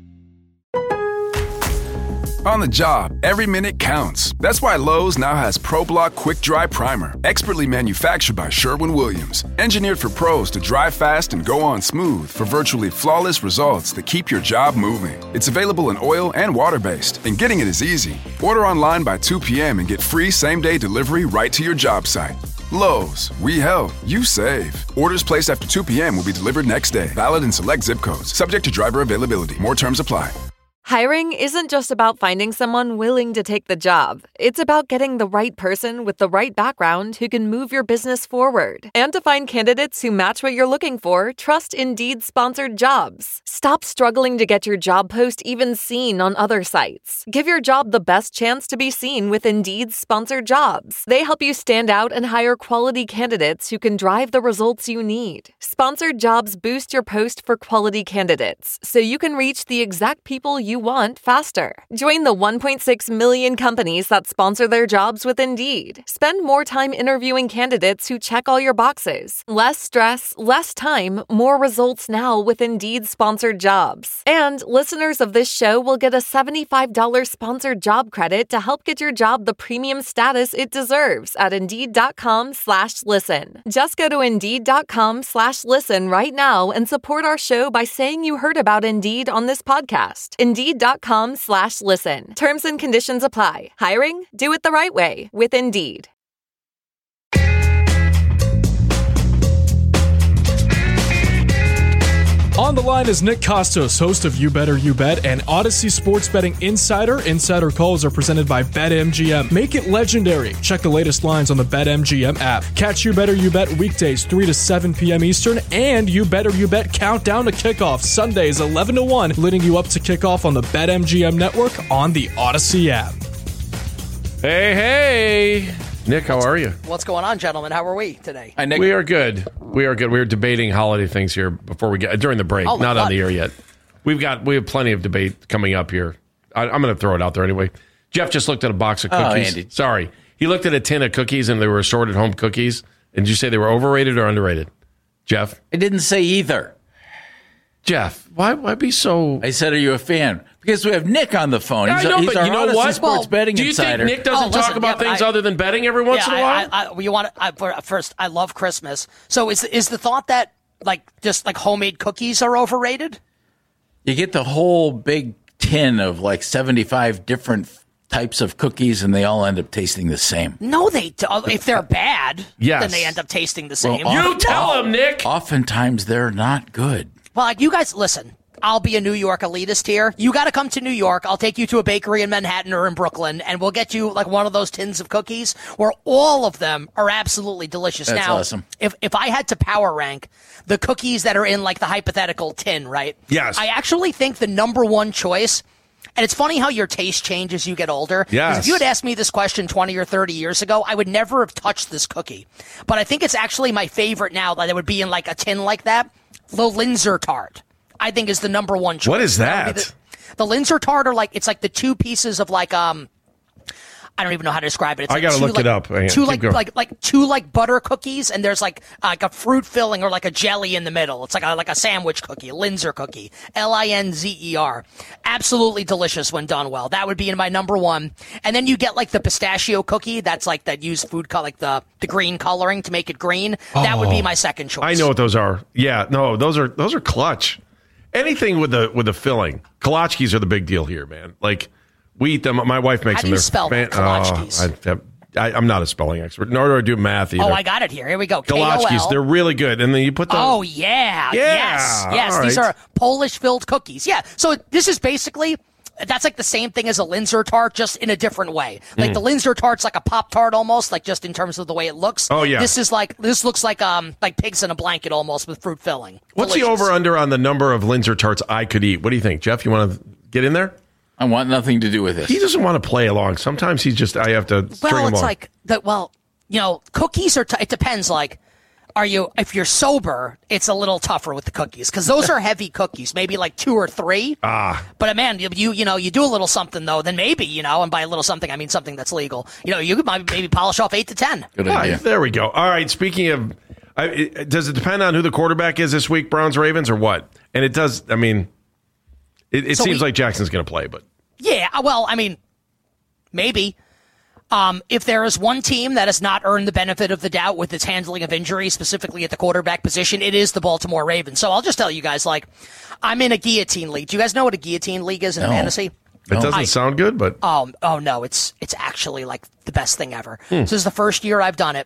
E: On the job, every minute counts. That's why Lowe's now has ProBlock Quick Dry Primer, expertly manufactured by Sherwin-Williams. Engineered for pros to dry fast and go on smooth for virtually flawless results that keep your job moving. It's available in oil and water-based, and getting it is easy. Order online by two p.m. and get free same-day delivery right to your job site. Lowe's, we help, you save. Orders placed after two p.m. will be delivered next day. Valid in select zip codes. Subject to driver availability. More terms apply.
L: Hiring isn't just about finding someone willing to take the job. It's about getting the right person with the right background who can move your business forward. And to find candidates who match what you're looking for, trust Indeed sponsored jobs. Stop struggling to get your job post even seen on other sites. Give your job the best chance to be seen with Indeed sponsored jobs. They help you stand out and hire quality candidates who can drive the results you need. Sponsored jobs boost your post for quality candidates, so you can reach the exact people you want faster. Join the one point six million companies that sponsor their jobs with Indeed. Spend more time interviewing candidates who check all your boxes. Less stress, less time, more results now with Indeed sponsored jobs. And listeners of this show will get a seventy-five dollars sponsored job credit to help get your job the premium status it deserves at Indeed.com slash listen. Just go to Indeed.com slash listen right now and support our show by saying you heard about Indeed on this podcast. Indeed.com slash listen. Terms and conditions apply. Hiring? Do it the right way with Indeed.
P: On the line is Nick Kostos, host of You Better You Bet and Odyssey Sports Betting Insider. Insider calls are presented by BetMGM. Make it legendary. Check the latest lines on the BetMGM app. Catch You Better You Bet weekdays three to seven p.m. Eastern and You Better You Bet Countdown to Kickoff Sundays eleven to one, leading you up to kickoff on the BetMGM network on the Odyssey app.
N: Hey, hey. Nick, how are you?
Q: What's going on, gentlemen? How are we today?
N: Hi, Nick. We are good. We are good. We were debating holiday things here before we get during the break.
Q: Oh,
N: not
Q: fun.
N: on the air yet. We've got we have plenty of debate coming up here. I, I'm going to throw it out there anyway. Jeff just looked at a box of
O: Oh,
N: cookies.
O: Andy.
N: Sorry, he looked at a tin of cookies and they were assorted home cookies. And did you say they were overrated or underrated, Jeff?
O: I didn't say either.
N: Jeff, why why be so?
O: I said, are you a fan? Because we have Nick on the phone. He's,
N: I know,
O: he's
N: but
O: our
N: you know
O: Odyssey
N: what?
O: Sports
Q: Well,
O: betting
N: Do you
O: insider.
N: think Nick doesn't
Q: Oh,
N: talk
Q: listen,
N: about
Q: yeah,
N: things
Q: I-
N: other than betting every once
Q: yeah,
N: in a while?
Q: I, I, I, you want I, for, first? I love Christmas. So is is the thought that like just like homemade cookies are overrated?
O: You get the whole big tin of like seventy-five different types of cookies, and they all end up tasting the same.
Q: No, they do. If they're bad,
N: Yes.
Q: then they end up tasting the same.
O: Well,
N: you tell him, Nick.
O: Oftentimes, they're not good.
Q: Well, like, you guys, listen. I'll be a New York elitist here. You got to come to New York. I'll take you to a bakery in Manhattan or in Brooklyn, and we'll get you like one of those tins of cookies where all of them are absolutely delicious.
O: That's
Q: now,
O: awesome.
Q: if if I had to power rank the cookies that are in like the hypothetical tin, right?
N: Yes.
Q: I actually think the number one choice. And it's funny how your taste changes as you get older. 'Cause
N: Yes.
Q: If you had asked me this question twenty or thirty years ago, I would never have touched this cookie. But I think it's actually my favorite now that it would be in like a tin like that. The Linzer tart, I think, is the number one choice.
N: What is
Q: would
N: that?
Q: be The, the Linzer tart are like, it's like the two pieces of like, um, I don't even know how to describe it. It's
N: I
Q: like
N: gotta
Q: two,
N: look
Q: like,
N: it up. Hang
Q: two
N: on,
Q: like
N: keep going.
Q: like like two like butter cookies, and there's like uh, like a fruit filling or like a jelly in the middle. It's like a like a sandwich cookie, a Linzer cookie, L I N Z E R. Absolutely delicious when done well. That would be in my number one. And then you get like the pistachio cookie. That's like that used food color, like the the green coloring to make it green. That would be
N: Oh,
Q: my second choice.
N: I know what those are. Yeah, no, those are those are clutch. Anything with the with the filling, Kolachkis are the big deal here, man. Like we eat them. My wife makes
Q: How do
N: them.
Q: you
N: They're
Q: spell
N: fan-
Q: Kolachkis?
N: Oh, I, I, I'm not a spelling expert, nor do I do math either.
Q: Oh, I got it here. Here we go. K O L.
N: Kolachkis, they're really good, and then you put the.
Q: Oh, yeah.
N: Yeah,
Q: Yes. Yes.
N: all
Q: These
N: right.
Q: are Polish-filled cookies. Yeah. So this is basically, that's like the same thing as a Linzer tart, just in a different way. Like
N: Mm.
Q: the Linzer tart's like a Pop-Tart almost, like just in terms of the way it looks.
N: Oh, yeah.
Q: This is like, this looks like um like pigs in a blanket almost with fruit filling.
N: What's
Q: Delicious.
N: the over under on the number of Linzer tarts I could eat? What do you think, Jeff? You want to get in there?
O: I want nothing to do with this.
N: He doesn't want to play along. Sometimes he's just. I have to string
Q: Well,
N: him
Q: it's
N: along.
Q: like that. Well, you know, cookies are. T- it depends. Like, are you? If you're sober, it's a little tougher with the cookies because those are heavy cookies. Maybe like two or three.
N: Ah,
Q: But uh, man, you, you you know you do a little something though. Then maybe you know, and by a little something I mean something that's legal. You know, you could might maybe polish off eight to ten.
O: Good
N: Ah,
O: idea.
N: there we go. All right. Speaking of, I, it, does it depend on who the quarterback is this week, Browns Ravens, or what? And it does. I mean, it, it
Q: So
N: seems
Q: we-
N: like Jackson's going to play, but
Q: Yeah. uh, Well, I mean, maybe. Um, if there is one team that has not earned the benefit of the doubt with its handling of injury, specifically at the quarterback position, it is the Baltimore Ravens. So I'll just tell you guys, like, I'm in a guillotine league. Do you guys know what a guillotine league is in
N: No.
Q: fantasy?
N: it doesn't
Q: I-
N: sound good. But
Q: Oh, oh no, it's it's actually like the best thing ever.
N: Hmm.
Q: So this is the first year I've done it.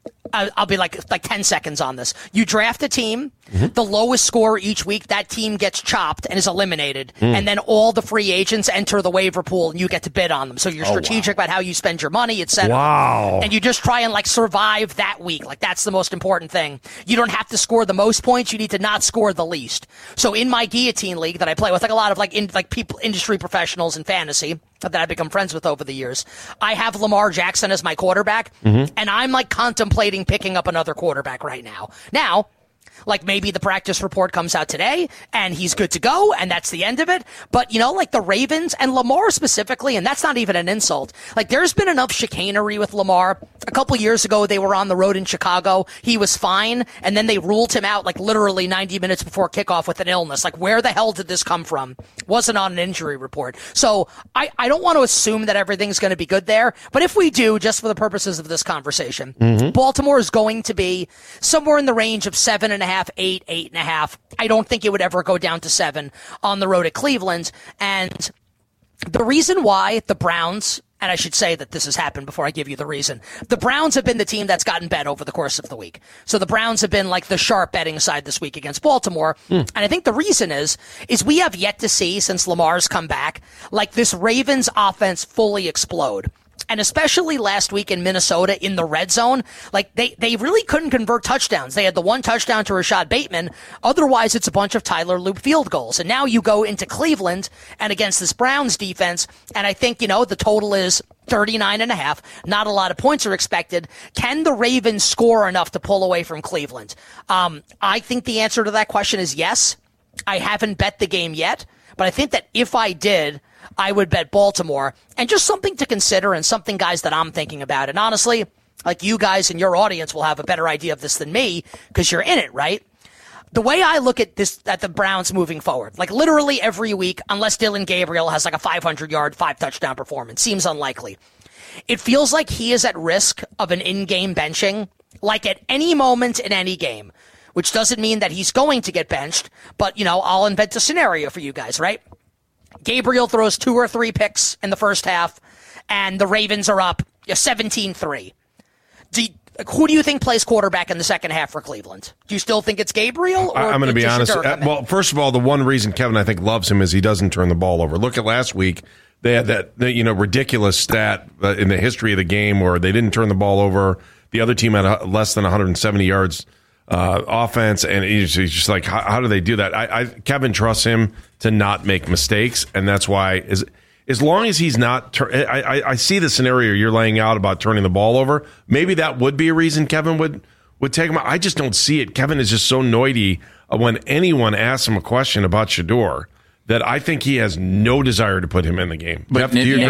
Q: I- I'll be like like ten seconds on this. You draft a team,
N: Mm-hmm.
Q: the lowest score each week, that team gets chopped and is eliminated,
N: Hmm.
Q: and then all the free agents enter the waiver pool, and you get to bid on them. So you're
N: Oh,
Q: strategic about how you spend your money, et cetera.
N: Wow.
Q: And you just try and like survive that week. Like that's the most important thing. You don't have to score the most points. You need to not score the least. So in my guillotine league that I play with, like a lot of like in like people, industry professionals in fantasy that I've become friends with over the years, I have Lamar Jackson as my quarterback,
N: Mhm.
Q: and I'm like contemplating picking up another quarterback right now. Now, like maybe the practice report comes out today and he's good to go and that's the end of it. But you know, like the Ravens and Lamar specifically, and that's not even an insult. Like there's been enough chicanery with Lamar. A couple years ago, they were on the road in Chicago. He was fine. And then they ruled him out like literally ninety minutes before kickoff with an illness. Like where the hell did this come from? Wasn't on an injury report. So I, I don't want to assume that everything's going to be good there. But if we do, just for the purposes of this conversation,
N: Mhm.
Q: Baltimore is going to be somewhere in the range of seven and a half, eight, eight and a half. I don't think it would ever go down to seven on the road at Cleveland. And the reason why the Browns, and I should say that this has happened before I give you the reason, the Browns have been the team that's gotten bet over the course of the week. So the Browns have been like the sharp betting side this week against Baltimore. And I think the reason is, is we have yet to see since Lamar's come back, like this Ravens offense fully explode. And especially last week in Minnesota in the red zone, like they, they really couldn't convert touchdowns. They had the one touchdown to Rashad Bateman. Otherwise, it's a bunch of Tyler Loop field goals. And now you go into Cleveland and against this Browns defense. And I think, you know, the total is thirty-nine and a half. Not a lot of points are expected. Can the Ravens score enough to pull away from Cleveland? Um, I think the answer to that question is yes. I haven't bet the game yet, but I think that if I did, I would bet Baltimore. And just something to consider and something, guys, that I'm thinking about. And honestly, like you guys and your audience will have a better idea of this than me because you're in it, right? The way I look at this, at the Browns moving forward, like literally every week, unless Dylan Gabriel has like a five hundred yard, five touchdown performance, seems unlikely. It feels like he is at risk of an in-game benching, like at any moment in any game, which doesn't mean that he's going to get benched, but, you know, I'll invent a scenario for you guys, right? Gabriel throws two or three picks in the first half, and the Ravens are up seventeen three. Do you, who do you think plays quarterback in the second half for Cleveland? Do you still think it's Gabriel? Or
N: I- I'm going to be
Q: does
N: honest.
Q: Shador
N: Uh,
Q: come in?
N: Well, first of all, the one reason Kevin I think loves him is he doesn't turn the ball over. Look at last week. They had that you know ridiculous stat uh, in the history of the game where they didn't turn the ball over. The other team had a, less than one hundred seventy yards uh, offense, and he's, he's just like, how, how do they do that? I, I Kevin trusts him to not make mistakes, and that's why as as long as he's not. Tur- I, I I see the scenario you're laying out about turning the ball over. Maybe that would be a reason Kevin would would take him out. I just don't see it. Kevin is just so noidy when anyone asks him a question about Shador that I think he has no desire to put him in the game. Jeff, do you
O: Nick,
N: agree?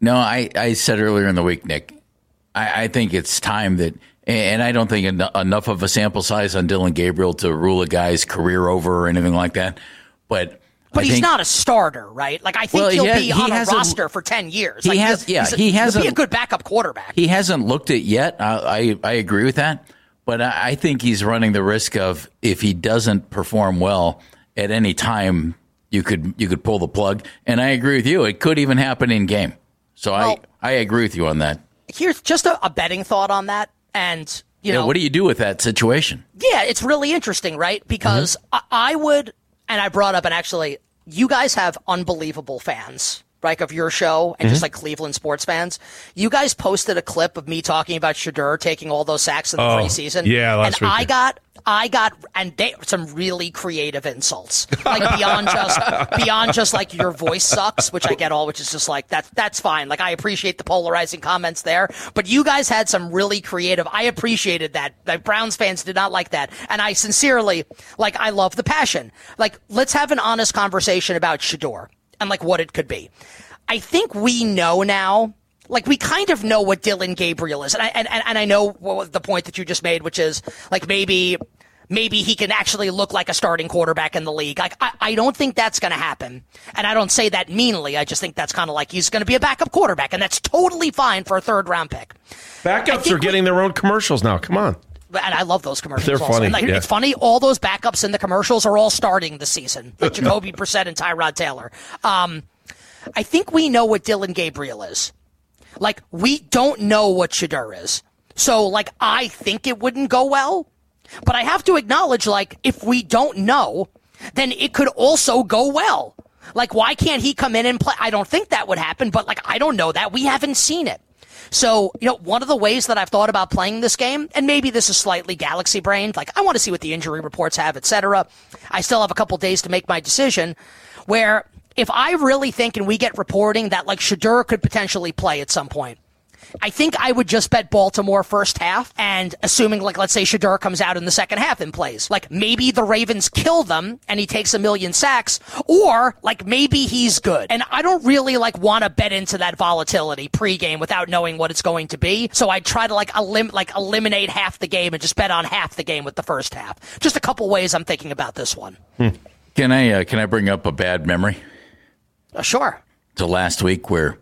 O: No, I, I said earlier in the week, Nick, I, I think it's time that, and I don't think en- enough of a sample size on Dillon Gabriel to rule a guy's career over or anything like that. But
Q: But
O: I
Q: he's
O: think,
Q: not a starter, right? Like I think
O: well,
Q: he'll
O: he has,
Q: be
O: he
Q: on a roster
O: a,
Q: for ten years.
O: He
Q: like,
O: has,
Q: he's,
O: yeah,
Q: he's a,
O: he hasn't.
Q: He'll be a good backup quarterback.
O: He hasn't looked it yet. I, I, I agree with that. But I, I think he's running the risk of, if he doesn't perform well at any time, you could you could pull the plug. And I agree with you. It could even happen in game. So
Q: well,
O: I, I agree with you on that.
Q: Here's just a, a betting thought on that. And, you
O: yeah,
Q: know.
O: What do you do with that situation?
Q: Yeah, it's really interesting, right? Because mm-hmm. I, I would, and I brought up, and actually, you guys have unbelievable fans, right, of your show, and mm-hmm. just like Cleveland sports fans. You guys posted a clip of me talking about Shedeur taking all those sacks in the
N: oh,
Q: preseason.
N: Yeah, last
Q: and
N: week.
Q: I got, I got, and they some really creative insults, like beyond just, beyond just like your voice sucks, which I get all, which is just like that. That's fine. Like I appreciate the polarizing comments there, but you guys had some really creative. I appreciated that. Like Browns fans did not like that, and I sincerely, like, I love the passion. Like, let's have an honest conversation about Shedeur and like what it could be. I think we know now. Like, we kind of know what Dillon Gabriel is. And I, and, and I know what the point that you just made, which is, like, maybe maybe he can actually look like a starting quarterback in the league. Like, I, I don't think that's going to happen. And I don't say that meanly. I just think that's kind of like he's going to be a backup quarterback. And that's totally fine for a third-round pick.
N: Backups are getting we, their own commercials now. Come on.
Q: And I love those commercials.
N: They're
Q: also.
N: funny.
Q: Like,
N: yeah.
Q: It's funny. All those backups in the commercials are all starting this season. Like Jacoby Brissett and Tyrod Taylor. Um, I think we know what Dillon Gabriel is. Like, we don't know what Shedeur is. So, like, I think it wouldn't go well. But I have to acknowledge, like, if we don't know, then it could also go well. Like, why can't he come in and play? I don't think that would happen, but, like, I don't know that. We haven't seen it. So, you know, one of the ways that I've thought about playing this game, and maybe this is slightly galaxy-brained, like, I want to see what the injury reports have, et cetera. I still have a couple days to make my decision, where if I really think and we get reporting that, like, Shedeur could potentially play at some point, I think I would just bet Baltimore first half, and assuming, like, let's say Shedeur comes out in the second half and plays. Like, maybe the Ravens kill them and he takes a million sacks, or, like, maybe he's good. And I don't really, like, want to bet into that volatility pregame without knowing what it's going to be. So I try to, like, elim- like eliminate half the game and just bet on half the game with the first half. Just a couple ways I'm thinking about this one.
O: Hmm. Can I, uh, can I bring up a bad memory?
Q: Uh, sure.
O: To last week where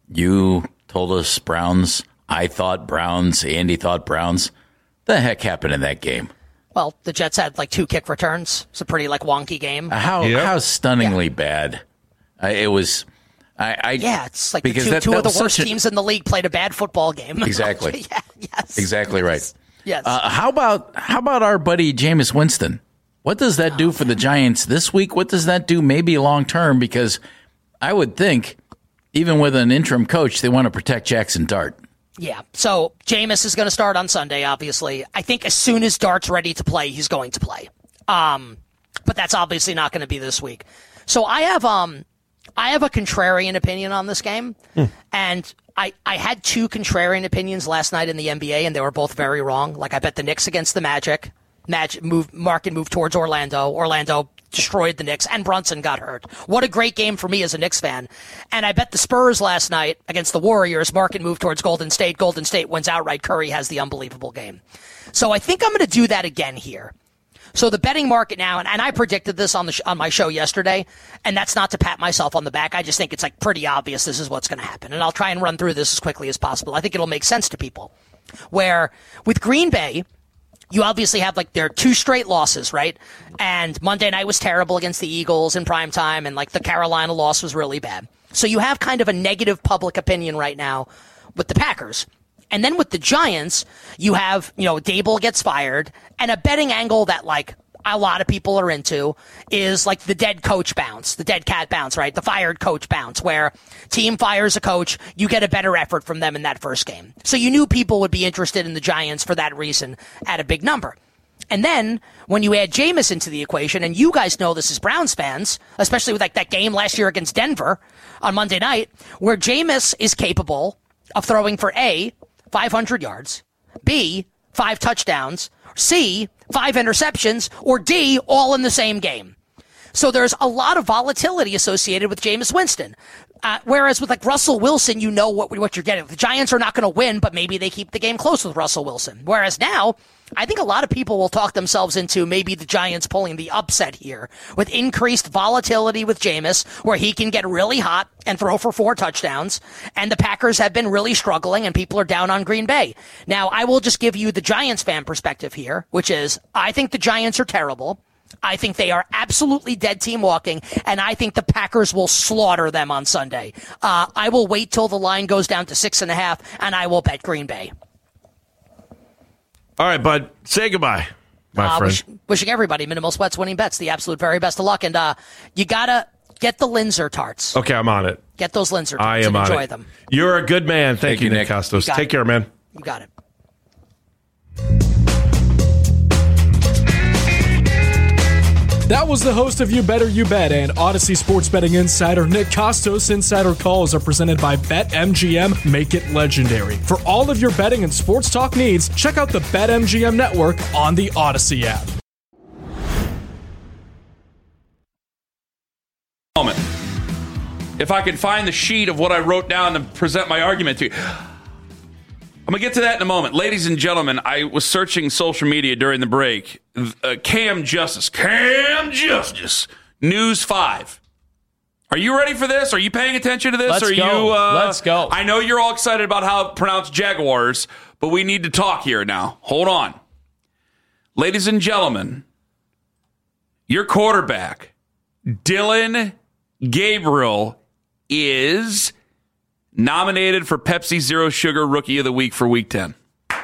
O: you told us Browns, I thought Browns, Andy thought Browns. The heck happened in that game?
Q: Well, the Jets had like two kick returns. It's a pretty like wonky game.
O: How yep. how stunningly yeah. bad. I, it was. I, I
Q: Yeah, it's like
O: because
Q: the two,
O: that,
Q: two
O: that
Q: of the worst
O: a,
Q: teams in the league played a bad football game.
O: Exactly.
Q: yeah, yes.
O: Exactly right.
Q: Yes. yes.
O: Uh, how about how about our buddy Jameis Winston? What does that do for the Giants this week? What does that do maybe long term? Because I would think, even with an interim coach, they want to protect Jackson Dart.
Q: Yeah. So Jameis is going to start on Sunday, obviously. I think as soon as Dart's ready to play, he's going to play. Um, but that's obviously not going to be this week. So I have um, I have a contrarian opinion on this game. Hmm. And I, I had two contrarian opinions last night in the N B A, and they were both very wrong. Like, I bet the Knicks against the Magic. Magic move, market move towards Orlando. Orlando destroyed the Knicks, and Brunson got hurt. What a great game for me as a Knicks fan. And I bet the Spurs last night against the Warriors, market move towards Golden State. Golden State wins outright. Curry has the unbelievable game. So I think I'm going to do that again here. So the betting market now, and, and I predicted this on the sh- on my show yesterday, and that's not to pat myself on the back. I just think it's like pretty obvious this is what's going to happen. And I'll try and run through this as quickly as possible. I think it'll make sense to people. Where with Green Bay, you obviously have like their two straight losses, right? And Monday night was terrible against the Eagles in prime time, and like the Carolina loss was really bad. So you have kind of a negative public opinion right now with the Packers. And then with the Giants, you have, you know, Dable gets fired, and a betting angle that like a lot of people are into is like the dead coach bounce, the dead cat bounce, right? The fired coach bounce, where team fires a coach, you get a better effort from them in that first game. So you knew people would be interested in the Giants for that reason at a big number. And then when you add Jameis into the equation, and you guys know this as Browns fans, especially with like that game last year against Denver on Monday night, where Jameis is capable of throwing for A, five hundred yards, B, five touchdowns, C, five interceptions, or D, all in the same game. So there's a lot of volatility associated with Jameis Winston. Uh, whereas with like Russell Wilson, you know what what you're getting. The Giants are not going to win, but maybe they keep the game close with Russell Wilson. Whereas now, I think a lot of people will talk themselves into maybe the Giants pulling the upset here with increased volatility with Jameis, where he can get really hot and throw for four touchdowns. And the Packers have been really struggling, and people are down on Green Bay. Now, I will just give you the Giants fan perspective here, which is I think the Giants are terrible. I think they are absolutely dead team walking, and I think the Packers will slaughter them on Sunday. Uh, I will wait till the line goes down to six and a half, and I will bet Green Bay.
N: All right, bud. Say goodbye, my
Q: uh,
N: friend.
Q: Wish, wishing everybody Minimal Sweats winning bets the absolute very best of luck, and uh, you gotta get the Linzer tarts.
N: Okay, I'm on it.
Q: Get those Linzer tarts
N: I am
Q: and
N: on
Q: enjoy
N: it.
Q: them.
N: You're a good man. Thank, Thank you, Nick Costos. Take
Q: it.
N: care, man.
Q: You got it.
P: That was the host of You Better You Bet and Odyssey Sports Betting Insider Nick Costos. Insider calls are presented by BetMGM. Make it legendary. For all of your betting and sports talk needs, check out the BetMGM network on the Odyssey app.
H: Moment. If I can find the sheet of what I wrote down to present my argument to you. I'm going to get to that in a moment. Ladies and gentlemen, I was searching social media during the break. Uh, Cam Justice. Cam Justice. News five. Are you ready for this? Are you paying attention to this?
I: Let's
H: Are
I: go.
H: You, uh,
I: Let's go.
H: I know you're all excited about how it's pronounced Jaguars, but we need to talk here now. Hold on. Ladies and gentlemen, your quarterback, Dylan Gabriel, is nominated for Pepsi Zero Sugar Rookie of the Week for Week ten.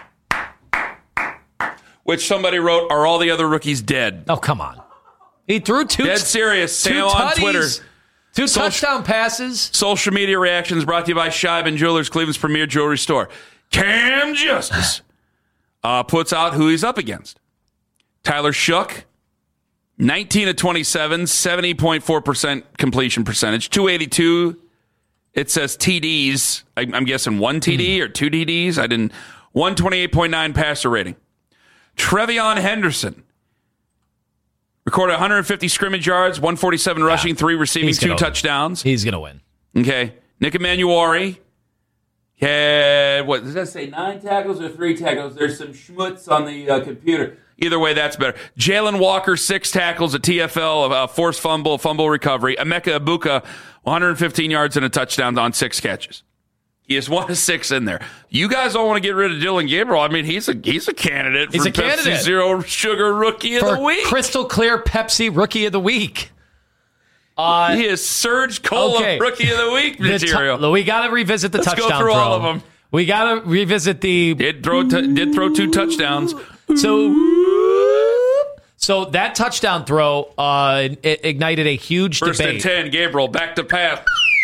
H: Which somebody wrote, are all the other rookies dead?
I: Oh, come on. He threw two.
H: Dead serious. Sam on Twitter.
I: Two
H: Social,
I: touchdown passes.
H: Social media reactions brought to you by Scheib and Jewelers, Cleveland's premier jewelry store. Cam Justice uh, puts out who he's up against. Tyler Shook, nineteen of twenty-seven, seventy point four percent completion percentage, two eighty-two. It says T Ds. I, I'm guessing one T D mm. or two T Ds. I didn't. one twenty-eight point nine passer rating. Trevion Henderson recorded one hundred fifty scrimmage yards, one forty-seven yeah. rushing, three receiving, two
I: gonna,
H: touchdowns.
I: He's going to win.
H: Okay. Nick Emanuari had, what, does that say nine tackles or three tackles? There's some schmutz on the uh, computer. Either way, that's better. Jalen Walker, six tackles, a T F L, a forced fumble, fumble recovery. Emeka Ibuka, one hundred fifteen yards and a touchdown on six catches. He is one of six in there. You guys don't want to get rid of Dylan Gabriel. I mean, he's a he's a candidate
I: he's
H: for
I: a
H: Pepsi
I: candidate.
H: Zero Sugar Rookie of
I: for
H: the Week.
I: Crystal Clear Pepsi Rookie of the Week. Uh,
H: he is Serge Cola okay. Rookie of the Week material.
I: The, we got to revisit the
H: Let's
I: touchdown
H: go through
I: throw.
H: all of them.
I: We got to revisit the
H: did throw t- did throw two touchdowns.
I: So. So that touchdown throw uh, it ignited a huge
H: First
I: debate.
H: First and ten, Gabriel, back to pass.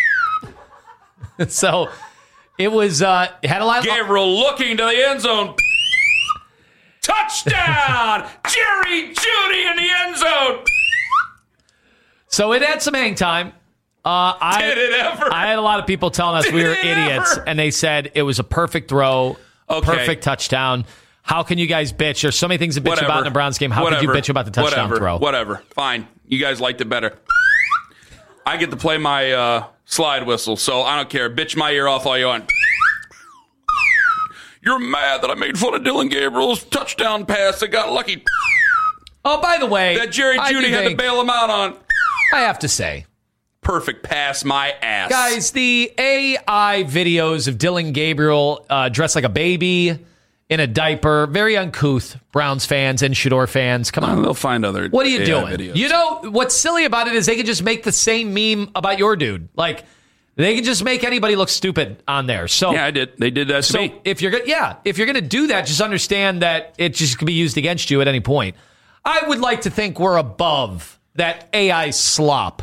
I: So it was, uh, it had a lot of...
H: Gabriel looking to the end zone. Touchdown! Jerry Jeudy in the end zone.
I: So it had some hang time. Uh, I,
H: Did it ever?
I: I had a lot of people telling us
H: Did
I: we were
H: it
I: idiots,
H: ever?
I: and they said it was a perfect throw,
H: okay.
I: perfect touchdown. How can you guys bitch? There's so many things to bitch
H: Whatever.
I: about in the Browns game. How
H: Whatever.
I: could you bitch about the touchdown
H: Whatever.
I: throw?
H: Whatever. Fine. You guys liked it better. I get to play my uh, slide whistle, so I don't care. Bitch my ear off all you want. You're mad that I made fun of Dylan Gabriel's touchdown pass that got lucky.
I: Oh, by the way,
H: that Jerry Jeudy had to bail him out on.
I: I have to say.
H: Perfect pass, my ass.
I: Guys, the A I videos of Dylan Gabriel uh, dressed like a baby in a diaper, very uncouth. Browns fans and Shador fans, come on.
H: Well, they'll find other
I: What are you
H: A I
I: doing?
H: videos.
I: You know, what's silly about it is they can just make the same meme about your dude. Like, they can just make anybody look stupid on there. So
H: yeah, I did. They did that to
I: so
H: me.
I: If you're gonna, yeah, if you're going to do that, just understand that it just can be used against you at any point. I would like to think we're above that A I slop.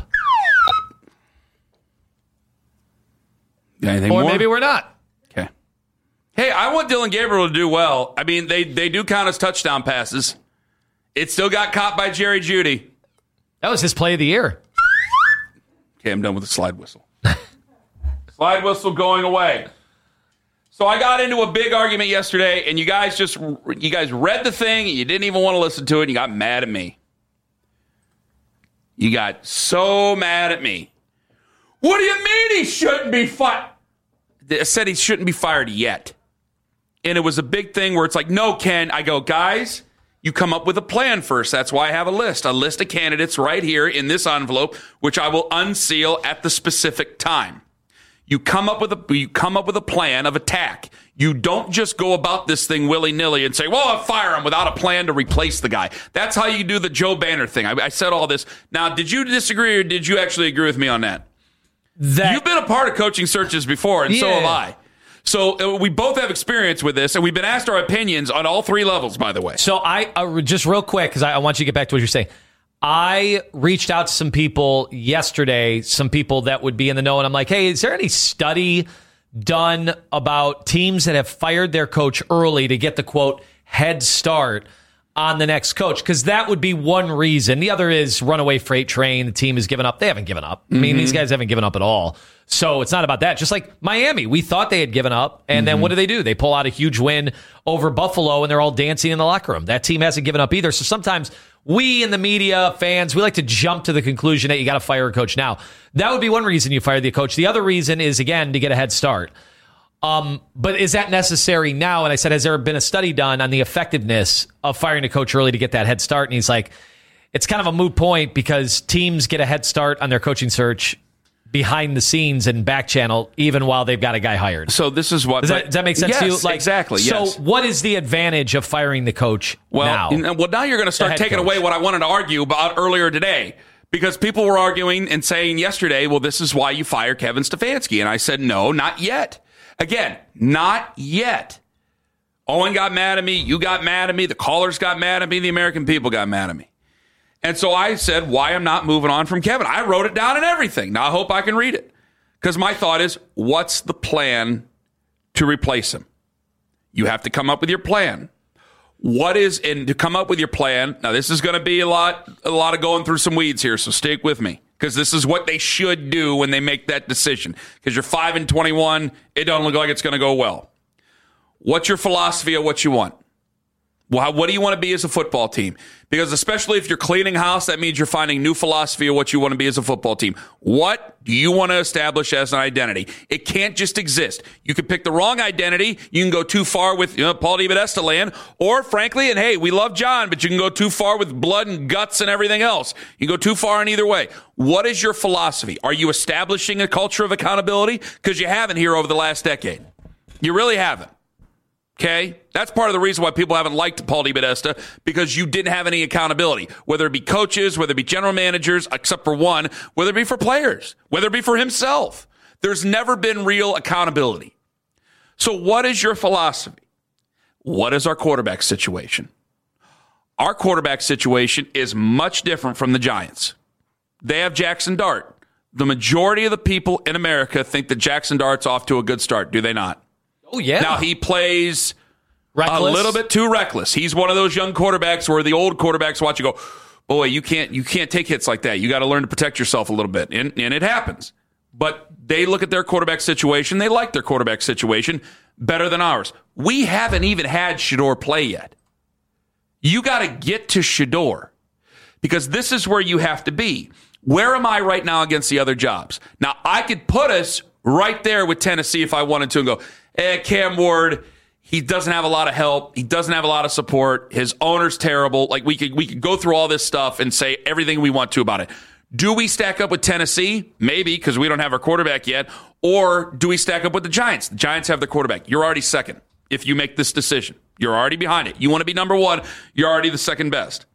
H: Anything
I: or
H: more?
I: maybe we're not.
H: Okay. Hey, I want Dylan Gabriel to do well. I mean, they, they do count as touchdown passes. It still got caught by Jerry Jeudy.
I: That was his play of the year.
H: Okay, I'm done with the slide whistle. Slide whistle going away. So I got into a big argument yesterday, and you guys just you guys read the thing, and you didn't even want to listen to it, and you got mad at me. You got so mad at me. What do you mean he shouldn't be fired? I said he shouldn't be fired yet. And it was a big thing where it's like, no, Ken. I go, guys, you come up with a plan first. That's why I have a list, a list of candidates right here in this envelope, which I will unseal at the specific time. You come up with a you come up with a plan of attack. You don't just go about this thing willy-nilly and say, well, I'll fire him without a plan to replace the guy. That's how you do the Joe Banner thing. I, I said all this. Now, did you disagree or did you actually agree with me on that?
I: That
H: You've been a part of coaching searches before, and yeah. so have I. So uh, we both have experience with this, and we've been asked our opinions on all three levels, by the way.
I: So I uh, just real quick, because I, I want you to get back to what you're saying. I reached out to some people yesterday, some people that would be in the know, and I'm like, hey, is there any study done about teams that have fired their coach early to get the, quote, head start on the next coach? Because that would be one reason. The other is runaway freight train. The team has given up. They haven't given up. I mean, mm-hmm. these guys haven't given up at all. So it's not about that. Just like Miami, we thought they had given up. And mm-hmm. then what do they do? They pull out a huge win over Buffalo, and they're all dancing in the locker room. That team hasn't given up either. So sometimes we in the media, fans, we like to jump to the conclusion that you got to fire a coach now. That would be one reason you fire the coach. The other reason is, again, to get a head start. Um, but is that necessary now? And I said, has there been a study done on the effectiveness of firing a coach early to get that head start? And he's like, it's kind of a moot point because teams get a head start on their coaching search behind the scenes and back channel, even while they've got a guy hired.
H: So this is what...
I: Does that, does that make sense
H: yes,
I: to you? Like,
H: exactly, yes.
I: So what is the advantage of firing the coach
H: well,
I: now?
H: Well, now you're going to start taking coach. away what I wanted to argue about earlier today. Because people were arguing and saying yesterday, well, this is why you fire Kevin Stefanski. And I said, no, not yet. Again, not yet. Owen got mad at me. You got mad at me. The callers got mad at me. The American people got mad at me. And so I said why I'm not moving on from Kevin. I wrote it down and everything. Now I hope I can read it. Because my thought is, what's the plan to replace him? You have to come up with your plan. What is, and to come up with your plan, now this is going to be a lot, a lot of going through some weeds here, so stick with me. Because this is what they should do when they make that decision. Because you're five and twenty-one, it don't look like it's going to go well. What's your philosophy of what you want? Well, what do you want to be as a football team? Because especially if you're cleaning house, that means you're finding new philosophy of what you want to be as a football team. What do you want to establish as an identity? It can't just exist. You can pick the wrong identity. You can go too far with you know, Paul DePodesta land. Or frankly, and hey, we love John, but you can go too far with blood and guts and everything else. You can go too far in either way. What is your philosophy? Are you establishing a culture of accountability? Because you haven't here over the last decade. You really haven't. Okay? That's part of the reason why people haven't liked Paul DePodesta, because you didn't have any accountability, whether it be coaches, whether it be general managers, except for one, whether it be for players, whether it be for himself. There's never been real accountability. So what is your philosophy? What is our quarterback situation? Our quarterback situation is much different from the Giants. They have Jackson Dart. The majority of the people in America think that Jackson Dart's off to a good start, do they not?
I: Oh, yeah.
H: Now, he plays
I: reckless.
H: A little bit too reckless. He's one of those young quarterbacks where the old quarterbacks watch you go, boy, you can't you can't take hits like that. You got to learn to protect yourself a little bit. And, and it happens. But they look at their quarterback situation. They like their quarterback situation better than ours. We haven't even had Shedeur play yet. You got to get to Shedeur because this is where you have to be. Where am I right now against the other jobs? Now, I could put us right there with Tennessee if I wanted to and go, eh, Cam Ward, he doesn't have a lot of help. He doesn't have a lot of support. His owner's terrible. Like, we could we could go through all this stuff and say everything we want to about it. Do we stack up with Tennessee? Maybe, because we don't have our quarterback yet. Or do we stack up with the Giants? The Giants have their quarterback. You're already second if you make this decision. You're already behind it. You want to be number one, you're already the second best.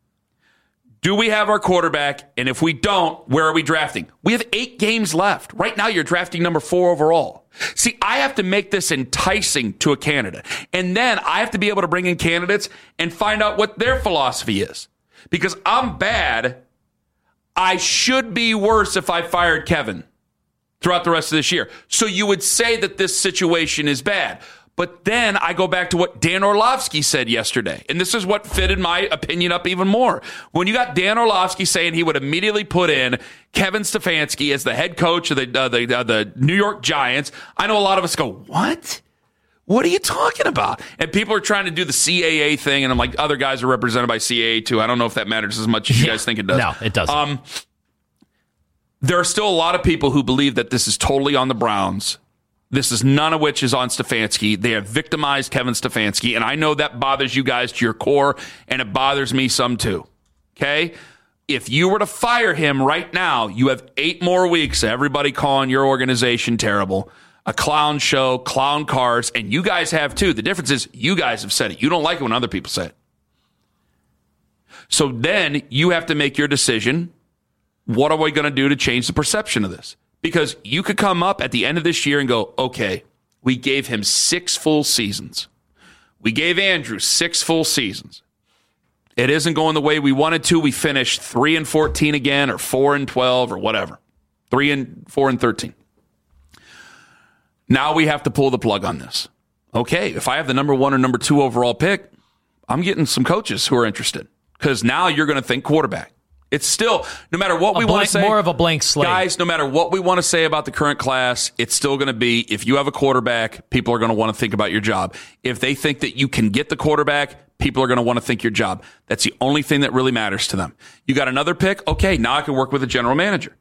H: Do we have our quarterback? And if we don't, where are we drafting? We have eight games left. Right now, you're drafting number four overall. See, I have to make this enticing to a candidate. And then I have to be able to bring in candidates and find out what their philosophy is. Because I'm bad. I should be worse if I fired Kevin throughout the rest of this year. So you would say that this situation is bad. But then I go back to what Dan Orlovsky said yesterday. And this is what fitted my opinion up even more. When you got Dan Orlovsky saying he would immediately put in Kevin Stefanski as the head coach of the, uh, the, uh, the New York Giants, I know a lot of us go, what? What are you talking about? And people are trying to do the C A A thing, and I'm like, other guys are represented by C A A too. I don't know if that matters as much as you guys think it does.
I: No, it doesn't.
H: Um, there are still a lot of people who believe that this is totally on the Browns. This is none of which is on Stefanski. They have victimized Kevin Stefanski, and I know that bothers you guys to your core, and it bothers me some too. Okay? If you were to fire him right now, you have eight more weeks of everybody calling your organization terrible. A clown show, clown cars, and you guys have too. The difference is you guys have said it. You don't like it when other people say it. So then you have to make your decision. What are we going to do to change the perception of this? Because you could come up at the end of this year and go, okay, we gave him six full seasons. We gave Andrew six full seasons. It isn't going the way we wanted to. We finished three and fourteen again, or four and twelve, or whatever. Three and four and thirteen. Now we have to pull the plug on this. Okay, if I have the number one or number two overall pick, I'm getting some coaches who are interested. Because now you're going to think quarterback. It's still, no matter what
I: a
H: we
I: blank,
H: want to say.
I: More of a blank slate.
H: Guys, no matter what we want to say about the current class, it's still going to be, if you have a quarterback, people are going to want to think about your job. If they think that you can get the quarterback, people are going to want to think your job. That's the only thing that really matters to them. You got another pick? Okay, now I can work with a general manager.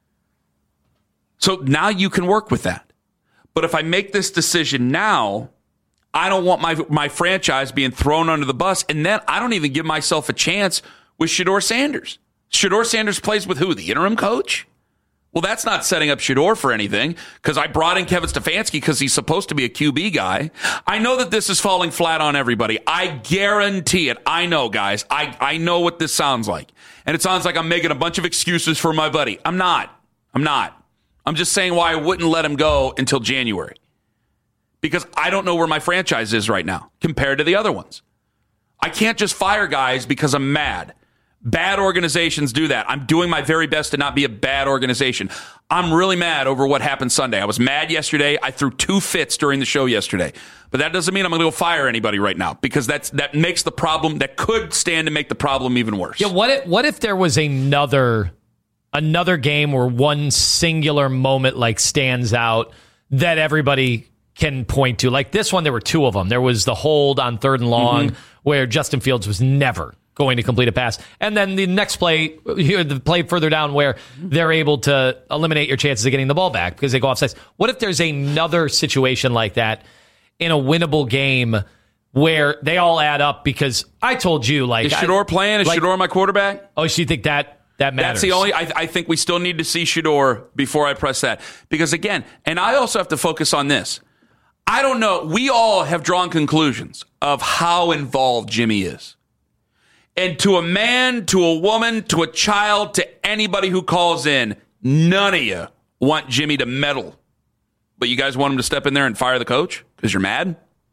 H: So now you can work with that. But if I make this decision now, I don't want my my franchise being thrown under the bus, and then I don't even give myself a chance with Shedeur Sanders. Shedeur Sanders plays with who? The interim coach? Well, that's not setting up Shedeur for anything, because I brought in Kevin Stefanski because he's supposed to be a Q B guy. I know that this is falling flat on everybody. I guarantee it. I know, guys. I, I know what this sounds like. And it sounds like I'm making a bunch of excuses for my buddy. I'm not. I'm not. I'm just saying why I wouldn't let him go until January. Because I don't know where my franchise is right now compared to the other ones. I can't just fire guys because I'm mad. Bad organizations do that. I'm doing my very best to not be a bad organization. I'm really mad over what happened Sunday. I was mad yesterday. I threw two fits during the show yesterday. But that doesn't mean I'm going to go fire anybody right now, because that's that makes the problem, that could stand to make the problem even worse.
I: Yeah, what if, what if there was another... Another game where one singular moment like stands out that everybody can point to. Like this one, there were two of them. There was the hold on third and long, mm-hmm. where Justin Fields was never going to complete a pass. And then the next play, the play further down where they're able to eliminate your chances of getting the ball back because they go offsides. What if there's another situation like that in a winnable game where they all add up? Because I told you, like...
H: Is Shedeur I, playing? Is like, Shedeur my quarterback?
I: Oh, so you think that... That matters.
H: That's the only, I, I think we still need to see Shedeur before I press that. Because again, and I also have to focus on this. I don't know. We all have drawn conclusions of how involved Jimmy is. And to a man, to a woman, to a child, to anybody who calls in, none of you want Jimmy to meddle. But you guys want him to step in there and fire the coach because you're mad?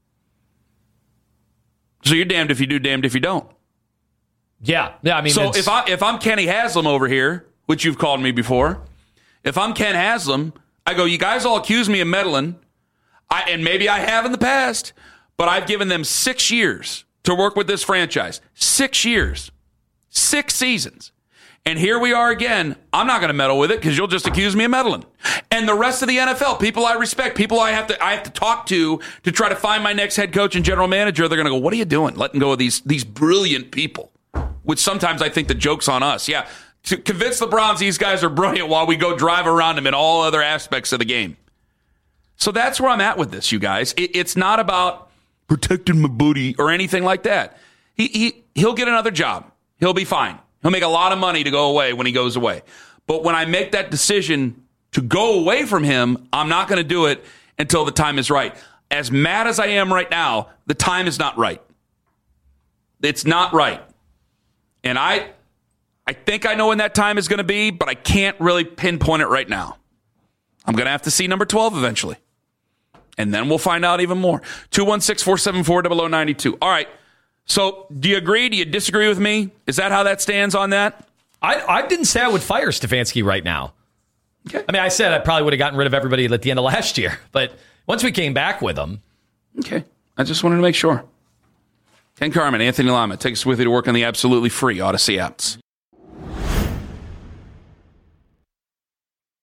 H: So you're damned if you do, damned if you don't.
I: Yeah, yeah. I mean,
H: so if I if I'm Kenny Haslam over here, which you've called me before, if I'm Ken Haslam, I go, you guys all accuse me of meddling, I, and maybe I have in the past, but I've given them six years to work with this franchise, six years, six seasons, and here we are again. I'm not going to meddle with it because you'll just accuse me of meddling. And the rest of the N F L, people I respect, people I have to I have to talk to to try to find my next head coach and general manager, they're going to go, what are you doing, letting go of these these brilliant people? Which sometimes I think the joke's on us. Yeah, to convince the Browns these guys are brilliant while we go drive around them in all other aspects of the game. So that's where I'm at with this, you guys. It, it's not about protecting my booty or anything like that. He, he, he'll get another job. He'll be fine. He'll make a lot of money to go away when he goes away. But when I make that decision to go away from him, I'm not going to do it until the time is right. As mad as I am right now, the time is not right. It's not right. And I I think I know when that time is going to be, but I can't really pinpoint it right now. I'm going to have to see number twelve eventually. And then we'll find out even more. two one six, four seven four, zero zero nine two. All right. So do you agree? Do you disagree with me? Is that how that stands on that?
I: I, I didn't say I would fire Stefanski right now. Okay. I mean, I said I probably would have gotten rid of everybody at the end of last year. But once we came back with him.
H: Okay. I just wanted to make sure. Ken Carman, Anthony Lama, take us with you to work on the absolutely free Odyssey apps.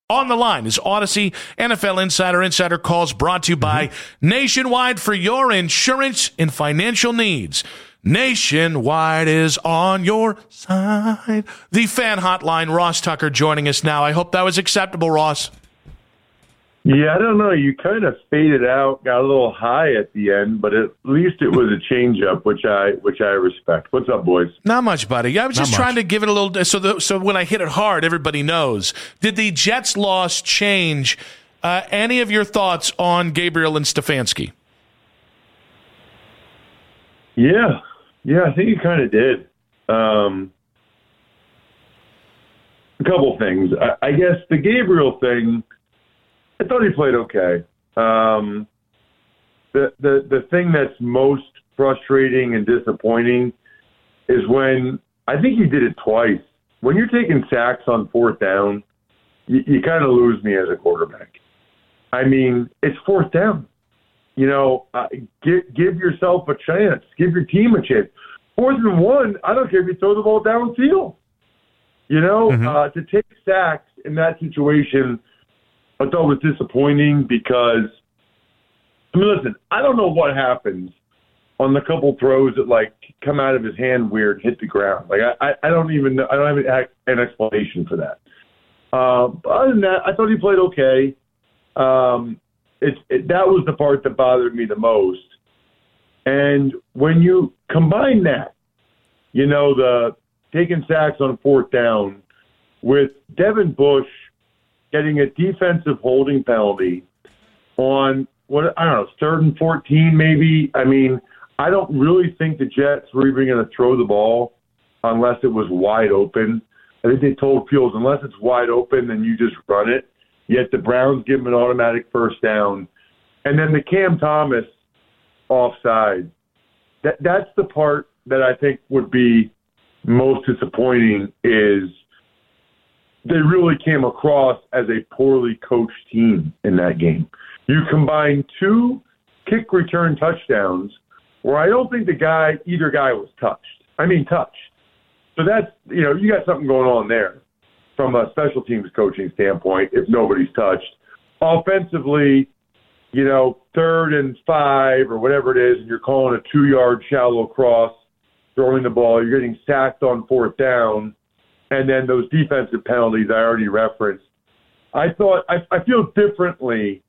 R: On the line is Odyssey N F L Insider. Insider Calls brought to you by Nationwide for your insurance and financial needs. Nationwide is on your side. The fan hotline, Ross Tucker joining us now. I hope that was acceptable, Ross.
S: Yeah, I don't know. You kind of faded out, got a little high at the end, but at least it was a change-up, which I which I respect. What's up, boys?
R: Not much, buddy. I was
S: Not
R: just
S: much.
R: trying to give it a little so the, so when I hit it hard, everybody knows. Did the Jets' loss change uh, any of your thoughts on Gabriel and Stefanski?
S: Yeah, yeah, I think it kind of did. Um, a couple things. I, I guess the Gabriel thing, I thought he played okay. Um, the, the the thing that's most frustrating and disappointing is when, I think he did it twice. When you're taking sacks on fourth down, you, you kind of lose me as a quarterback. I mean, it's fourth down. You know, uh, give, give yourself a chance. Give your team a chance. Fourth and one, I don't care if you throw the ball downfield. You know, mm-hmm. uh, to take sacks in that situation, I thought was disappointing because, I mean, listen, I don't know what happens on the couple throws that, like, come out of his hand weird, hit the ground. Like, I, I don't even know. I don't have an explanation for that. Uh, but other than that, I thought he played okay. Um, it, it, that was the part that bothered me the most. And when you combine that, you know, the taking sacks on fourth down with Devin Bush getting a defensive holding penalty on, what I don't know, third and fourteen maybe. I mean, I don't really think the Jets were even going to throw the ball unless it was wide open. I think they told Fields, unless it's wide open, then you just run it. Yet the Browns give them an automatic first down. And then the Cam Thomas offside. That that's the part that I think would be most disappointing is they really came across as a poorly coached team in that game. You combine two kick return touchdowns where I don't think the guy, either guy was touched. I mean, touched. So that's, you know, you got something going on there from a special teams coaching standpoint if nobody's touched. Offensively, you know, third and five or whatever it is, and you're calling a two-yard shallow cross, throwing the ball, you're getting sacked on fourth down, and then those defensive penalties I already referenced. I thought I, I feel differently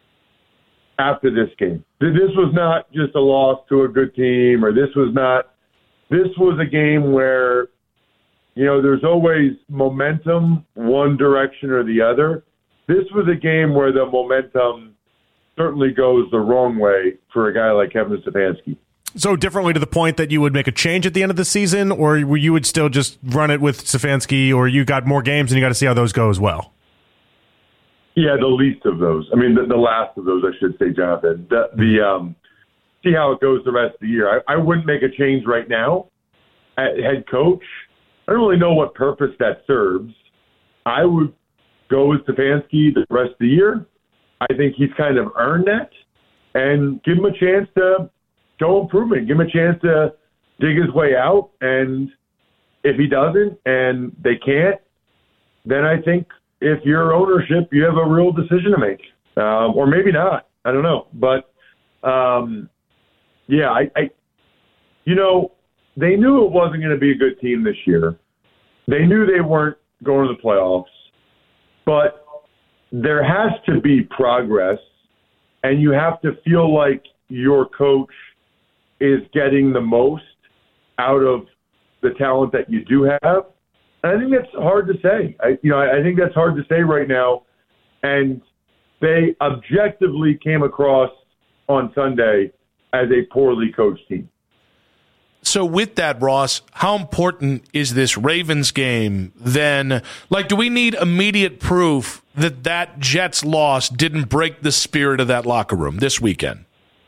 S: after this game. This was not just a loss to a good team, or this was not. This was a game where, you know, there's always momentum one direction or the other. This was a game where the momentum certainly goes the wrong way for a guy like Kevin Stefanski.
T: So differently to the point that you would make a change at the end of the season, or you would still just run it with Stefanski, or you got more games and you got to see how those go as well?
S: Yeah, the least of those. I mean, the, the last of those, I should say, Jonathan. The, the um, see how it goes the rest of the year. I, I wouldn't make a change right now at head coach. I don't really know what purpose that serves. I would go with Stefanski the rest of the year. I think he's kind of earned that, and give him a chance to show improvement. Give him a chance to dig his way out, and if he doesn't and they can't, then I think if you're ownership, you have a real decision to make, um, or maybe not. I don't know, but um, yeah, I, I, you know, they knew it wasn't going to be a good team this year. They knew they weren't going to the playoffs, but there has to be progress, and you have to feel like your coach is getting the most out of the talent that you do have. And I think that's hard to say. I, you know, I, I think that's hard to say right now. And they objectively came across on Sunday as a poorly coached team.
R: So with that, Ross, how important is this Ravens game then? Like, do we need immediate proof that that Jets loss didn't break the spirit of that locker room this weekend?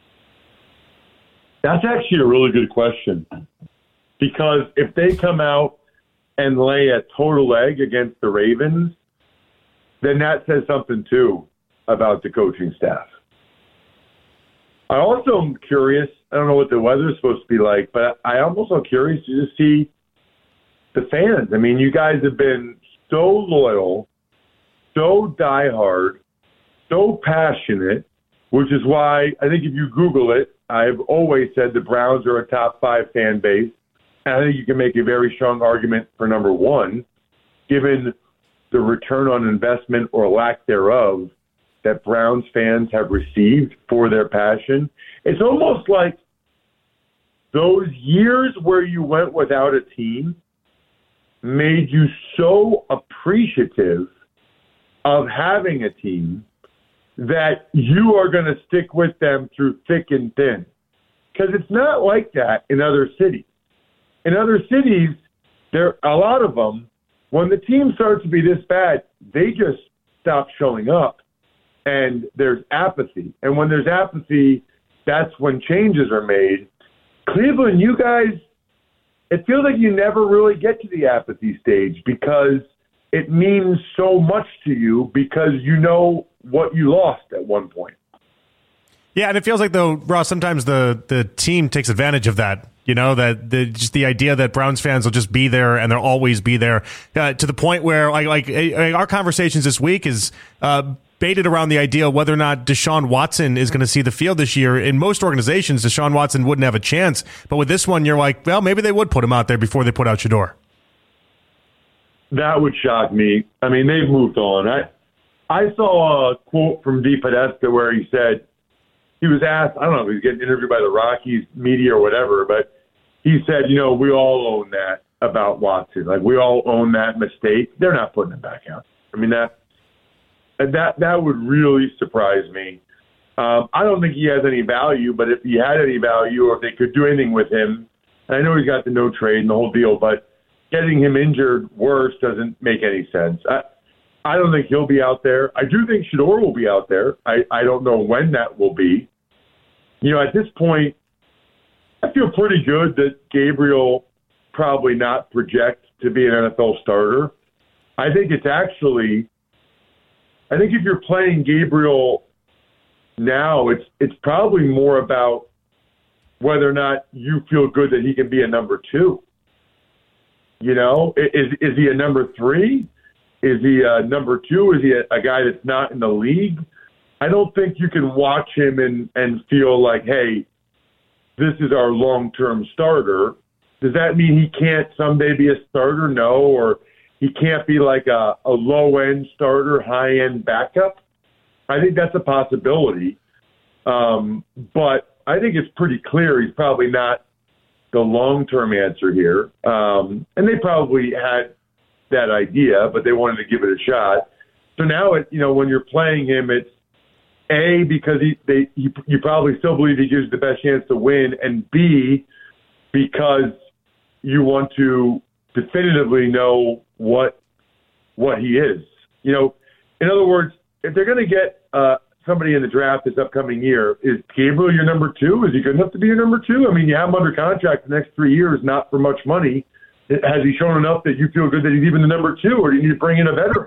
S: That's actually a really good question. Because if they come out and lay a total egg against the Ravens, then that says something, too, about the coaching staff. I also am curious. I don't know what the weather is supposed to be like, but I am also curious to just see the fans. I mean, you guys have been so loyal so diehard, so passionate, which is why I think if you Google it, I've always said the Browns are a top five fan base. And I think you can make a very strong argument for number one, given the return on investment or lack thereof that Browns fans have received for their passion. It's almost like those years where you went without a team made you so appreciative of having a team that you are going to stick with them through thick and thin. Because it's not like that in other cities. In other cities, there a lot of them, when the team starts to be this bad, they just stop showing up, and there's apathy. And when there's apathy, that's when changes are made. Cleveland, you guys, it feels like you never really get to the apathy stage because it means so much to you because you know what you lost at one point.
T: Yeah, and it feels like, though, Ross, sometimes the, the team takes advantage of that. You know, that the, just the idea that Browns fans will just be there and they'll always be there uh, to the point where, like, like uh, our conversations this week is uh, baited around the idea of whether or not Deshaun Watson is going to see the field this year. In most organizations, Deshaun Watson wouldn't have a chance. But with this one, you're like, well, maybe they would put him out there before they put out Shedeur.
S: That would shock me. I mean, they've moved on. I I saw a quote from D. Podesta where he said, he was asked, I don't know if he was getting interviewed by the Rockies media or whatever, but he said, you know, we all own that about Watson. Like, we all own that mistake. They're not putting him back out. I mean, that that that would really surprise me. Um, I don't think he has any value, but if he had any value or if they could do anything with him, and I know he's got the no trade and the whole deal, but getting him injured worse doesn't make any sense. I, I don't think he'll be out there. I do think Shedeur will be out there. I, I don't know when that will be. You know, at this point, I feel pretty good that Gabriel probably not project to be an N F L starter. I think it's actually, I think if you're playing Gabriel now, it's it's probably more about whether or not you feel good that he can be a number two. You know, is is he a number three? Is he a number two? Is he a, a guy that's not in the league? I don't think you can watch him and, and feel like, hey, this is our long-term starter. Does that mean he can't someday be a starter? No. Or he can't be like a, a low-end starter, high-end backup? I think that's a possibility. Um, but I think it's pretty clear he's probably not the long-term answer here. Um, and they probably had that idea, but they wanted to give it a shot. So now, it, you know, when you're playing him, it's A, because he, they, you, you probably still believe he gives you the best chance to win, and B, because you want to definitively know what what he is. You know, in other words, if they're going to get uh, somebody in the draft this upcoming year, is Gabriel your number two? Is he good enough to be your number two? I mean, you have him under contract the next three years, not for much money. Has he shown enough that you feel good that he's even the number two, or do you need to bring in a veteran?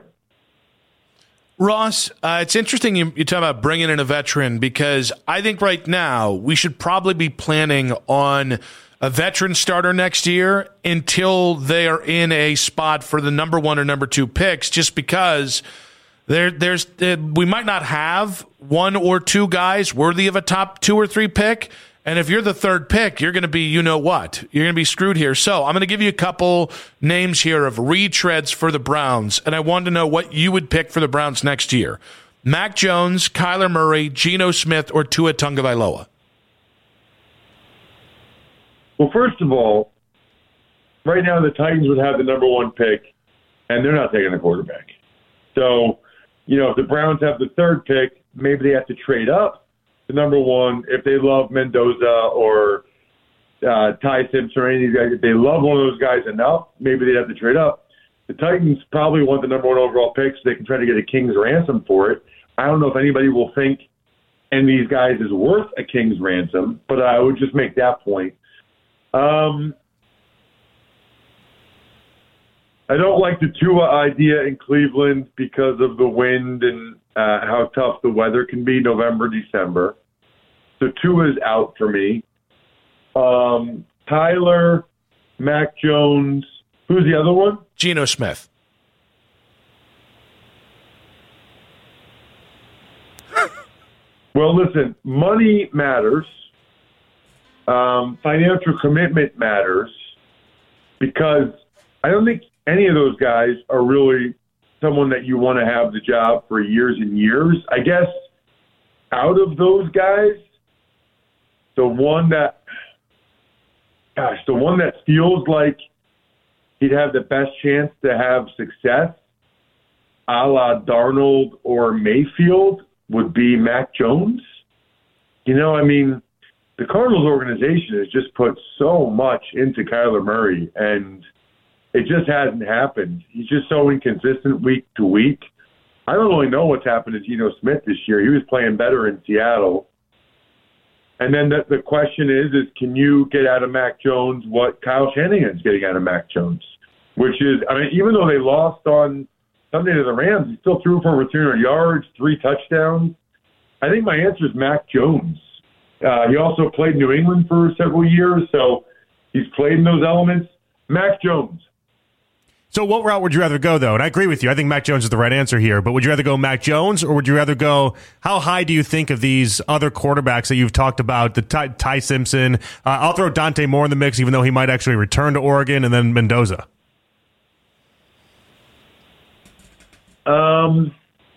R: Ross, uh, it's interesting you, you talk about bringing in a veteran, because I think right now we should probably be planning on a veteran starter next year until they are in a spot for the number one or number two picks, just because there, there's uh, we might not have one or two guys worthy of a top two or three pick. And if you're the third pick, you're going to be, you know what, you're going to be screwed here. So I'm going to give you a couple names here of retreads for the Browns, and I wanted to know what you would pick for the Browns next year. Mac Jones, Kyler Murray, Geno Smith, or Tua Tagovailoa?
S: Well, first of all, right now the Titans would have the number one pick, and they're not taking a quarterback. So, you know, if the Browns have the third pick, maybe they have to trade up. The number one, if they love Mendoza or uh, Ty Simpson or any of these guys, if they love one of those guys enough, maybe they'd have to trade up. The Titans probably want the number one overall pick so they can try to get a king's ransom for it. I don't know if anybody will think any of these guys is worth a king's ransom, but I would just make that point. Um, I don't like the Tua idea in Cleveland because of the wind and uh, how tough the weather can be November, December. So Tua is out for me. Um, Tyler, Mac Jones. Who's the other one?
R: Geno Smith.
S: Well, listen, money matters. Um, financial commitment matters because I don't think any of those guys are really someone that you want to have the job for years and years. I guess out of those guys, the one that, gosh, the one that feels like he'd have the best chance to have success, a la Darnold or Mayfield, would be Mac Jones. You know, I mean, the Cardinals organization has just put so much into Kyler Murray, and it just hasn't happened. He's just so inconsistent week to week. I don't really know what's happened to Geno Smith this year. He was playing better in Seattle. And then the, the question is, is can you get out of Mac Jones what Kyle Shanahan's getting out of Mac Jones? Which is, I mean, even though they lost on Sunday to the Rams, he still threw for over three hundred yards, three touchdowns. I think my answer is Mac Jones. Uh, he also played New England for several years, so he's played in those elements. Mac Jones.
T: So what route would you rather go, though? And I agree with you. I think Mac Jones is the right answer here. But would you rather go Mac Jones, or would you rather go, how high do you think of these other quarterbacks that you've talked about, the Ty, Ty Simpson? Uh, I'll throw Dante Moore in the mix, even though he might actually return to Oregon, and then Mendoza.
S: Um,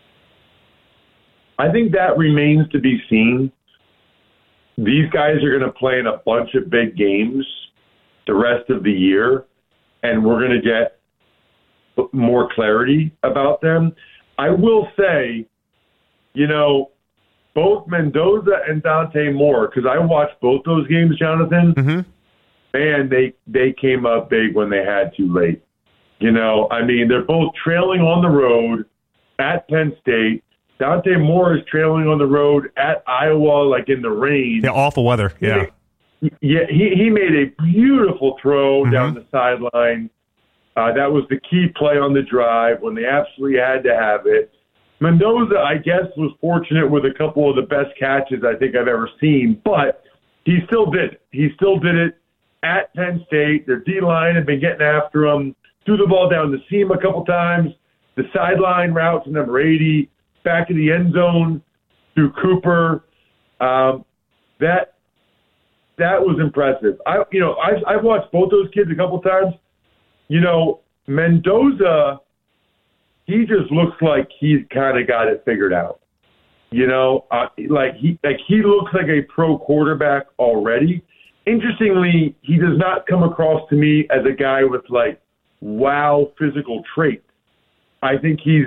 S: I think that remains to be seen. These guys are going to play in a bunch of big games the rest of the year, and we're going to get more clarity about them. I will say, you know, both Mendoza and Dante Moore, because I watched both those games, Jonathan,
T: mm-hmm.
S: man, they, they came up big when they had to late. You know, I mean, they're both trailing on the road at Penn State. Dante Moore is trailing on the road at Iowa, like in the rain.
T: Yeah, awful weather. Yeah.
S: He, yeah, he, he made a beautiful throw mm-hmm. down the sideline. Uh, that was the key play on the drive when they absolutely had to have it. Mendoza, I guess, was fortunate with a couple of the best catches I think I've ever seen, but he still did it. He still did it at Penn State. Their D-line had been getting after him. Threw the ball down the seam a couple times. The sideline route to number eighty, back in the end zone through Cooper. Um, that that was impressive. I, you know, I've, I've watched both those kids a couple times. You know, Mendoza, he just looks like he's kind of got it figured out. You know, uh, like he like he looks like a pro quarterback already. Interestingly, he does not come across to me as a guy with like wow physical traits. I think he's,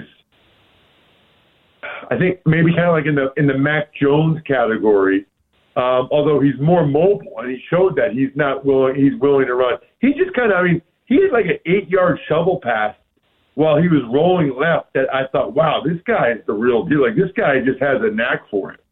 S: I think maybe kind of like in the in the Mac Jones category. Um, although he's more mobile and he showed that he's not willing, he's willing to run. He just kind of, I mean, he had like an eight-yard shovel pass while he was rolling left that I thought, wow, this guy is the real deal. Like, this guy just has a knack for it.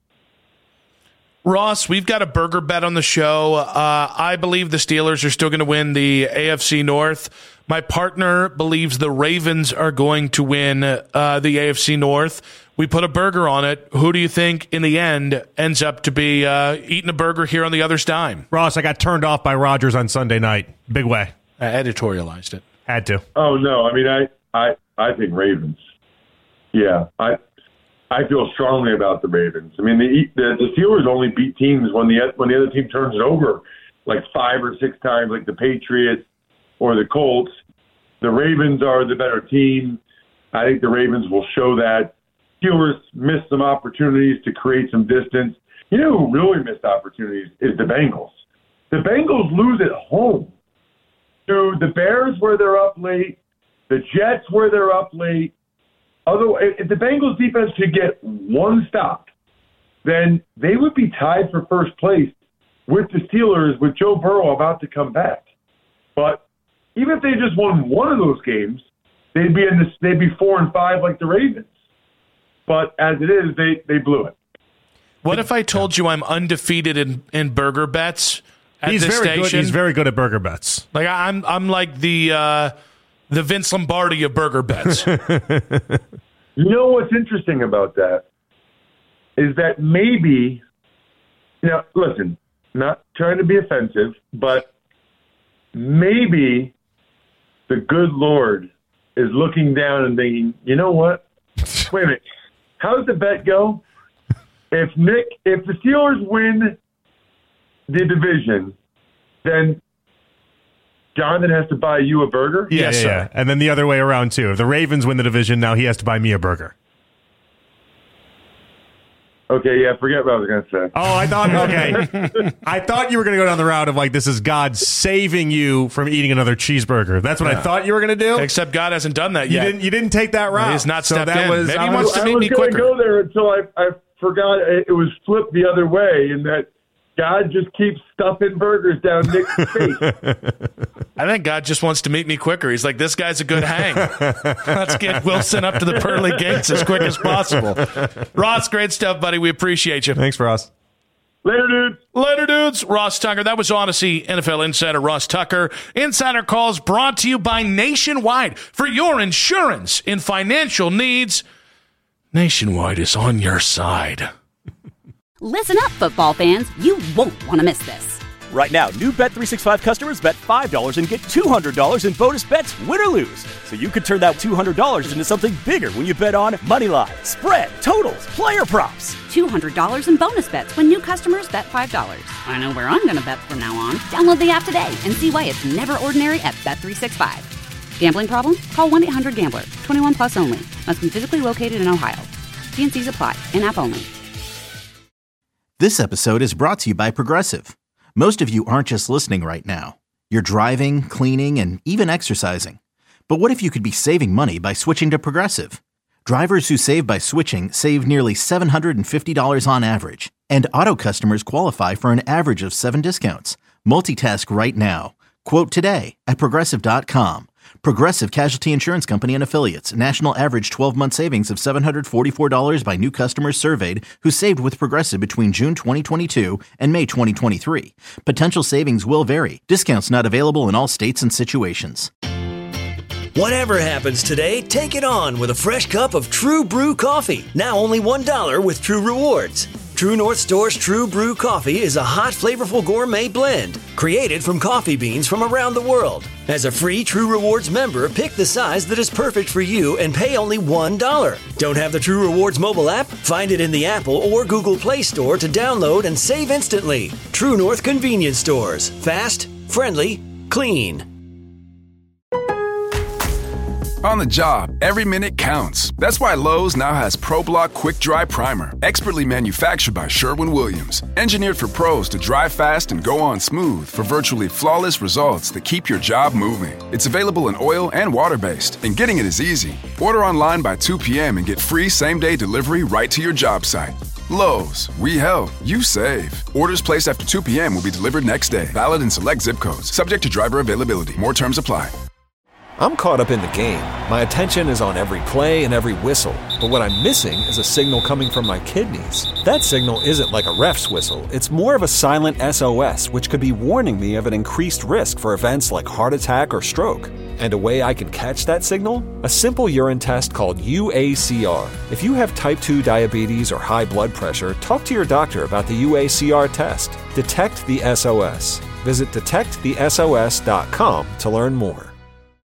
R: Ross, we've got a burger bet on the show. Uh, I believe the Steelers are still going to win the A F C North. My partner believes the Ravens are going to win uh, the A F C North. We put a burger on it. Who do you think, in the end, ends up to be uh, eating a burger here on the other's dime?
T: Ross, I got turned off by Rodgers on Sunday night. Big way.
R: I editorialized it.
T: Had to.
S: Oh, no. I mean, I, I, I think Ravens. Yeah. I I feel strongly about the Ravens. I mean, the, the the Steelers only beat teams when the when the other team turns it over like five or six times, like the Patriots or the Colts. The Ravens are the better team. I think the Ravens will show that. Steelers missed some opportunities to create some distance. You know who really missed opportunities is the Bengals. The Bengals lose at home to the Bears where they're up late, the Jets where they're up late. Otherwise, if the Bengals defense could get one stop, then they would be tied for first place with the Steelers with Joe Burrow about to come back. But even if they just won one of those games, they'd be in this. They'd be four and five like the Ravens. But as it is, they, they blew it.
R: What if I told you I'm undefeated in, in burger bets at
T: He's
R: this
T: very
R: station?
T: Good. He's very good at burger bets.
R: Like I'm I'm like the uh, the Vince Lombardi of burger bets.
S: You know what's interesting about that is that maybe, you know, listen, not trying to be offensive, but maybe the good Lord is looking down and thinking, you know what? Wait a minute. How does the bet go? if Nick, if the Steelers win the division, then Jonathan has to buy you a burger?
T: Yeah,
S: Yes,
T: yeah,
S: sir.
T: yeah. And then the other way around, too. If the Ravens win the division, now he has to buy me a burger.
S: Okay, yeah, forget what I was going to say.
T: Oh, I thought, okay. I thought you were going to go down the route of, like, this is God saving you from eating another cheeseburger. That's what
R: Yeah.
T: I thought you were going to do.
R: Except God hasn't done that
T: You
R: yet.
T: didn't, you didn't take that route.
R: He's not
T: So
R: stepped
T: that
R: in.
T: was-
R: Maybe
T: I
R: he wants
T: was-
R: to
S: I
R: meet
S: was
R: me
S: going to
R: quicker.
S: go there until I, I forgot it, it was flipped the other way, and that God just keeps stuffing burgers down Nick's face.
R: I think God just wants to meet me quicker. He's like, this guy's a good hang. Let's get Wilson up to the pearly gates as quick as possible. Ross, great stuff, buddy. We appreciate you.
T: Thanks, Ross.
S: Later, dudes.
R: Later, dudes. Ross Tucker. That was Odyssey N F L insider Ross Tucker. Insider Calls brought to you by Nationwide. For your insurance and financial needs, Nationwide is on your side.
A: Listen up, football fans. You won't want to miss this.
B: Right now, new Bet three sixty-five customers bet five dollars and get two hundred dollars in bonus bets, win or lose. So you could turn that two hundred dollars into something bigger when you bet on money line, spread, totals, player props.
A: two hundred dollars in bonus bets when new customers bet five dollars. I know where I'm going to bet from now on. Download the app today and see why it's never ordinary at Bet three sixty-five. Gambling problem? Call one eight hundred gambler. twenty-one plus only. Must be physically located in Ohio. T and C's apply. In-app only.
C: This episode is brought to you by Progressive. Most of you aren't just listening right now. You're driving, cleaning, and even exercising. But what if you could be saving money by switching to Progressive? Drivers who save by switching save nearly seven hundred fifty dollars on average. And auto customers qualify for an average of seven discounts. Multitask right now. Quote today at Progressive dot com. Progressive Casualty Insurance Company and Affiliates. National average twelve-month savings of seven hundred forty-four dollars by new customers surveyed who saved with Progressive between June twenty twenty-two and May twenty twenty-three. Potential savings will vary. Discounts not available in all states and situations.
D: Whatever happens today, take it on with a fresh cup of True Brew coffee. Now only one dollar with True Rewards. True North Store's True Brew coffee is a hot, flavorful gourmet blend created from coffee beans from around the world. As a free True Rewards member, pick the size that is perfect for you and pay only one dollar. Don't have the True Rewards mobile app? Find it in the Apple or Google Play Store to download and save instantly. True North Convenience Stores. Fast, friendly, clean.
E: On the job, every minute counts. That's why Lowe's now has ProBlock Quick Dry Primer, expertly manufactured by Sherwin-Williams. Engineered for pros to dry fast and go on smooth for virtually flawless results that keep your job moving. It's available in oil and water-based, and getting it is easy. Order online by two p.m. and get free same-day delivery right to your job site. Lowe's, we help, you save. Orders placed after two p.m. will be delivered next day. Valid in select zip codes. Subject to driver availability. More terms apply.
U: I'm caught up in the game. My attention is on every play and every whistle. But what I'm missing is a signal coming from my kidneys. That signal isn't like a ref's whistle. It's more of a silent S O S, which could be warning me of an increased risk for events like heart attack or stroke. And a way I can catch that signal? A simple urine test called U A C R. If you have type two diabetes or high blood pressure, talk to your doctor about the U A C R test. Detect the S O S. Visit detect the S O S dot com to learn more.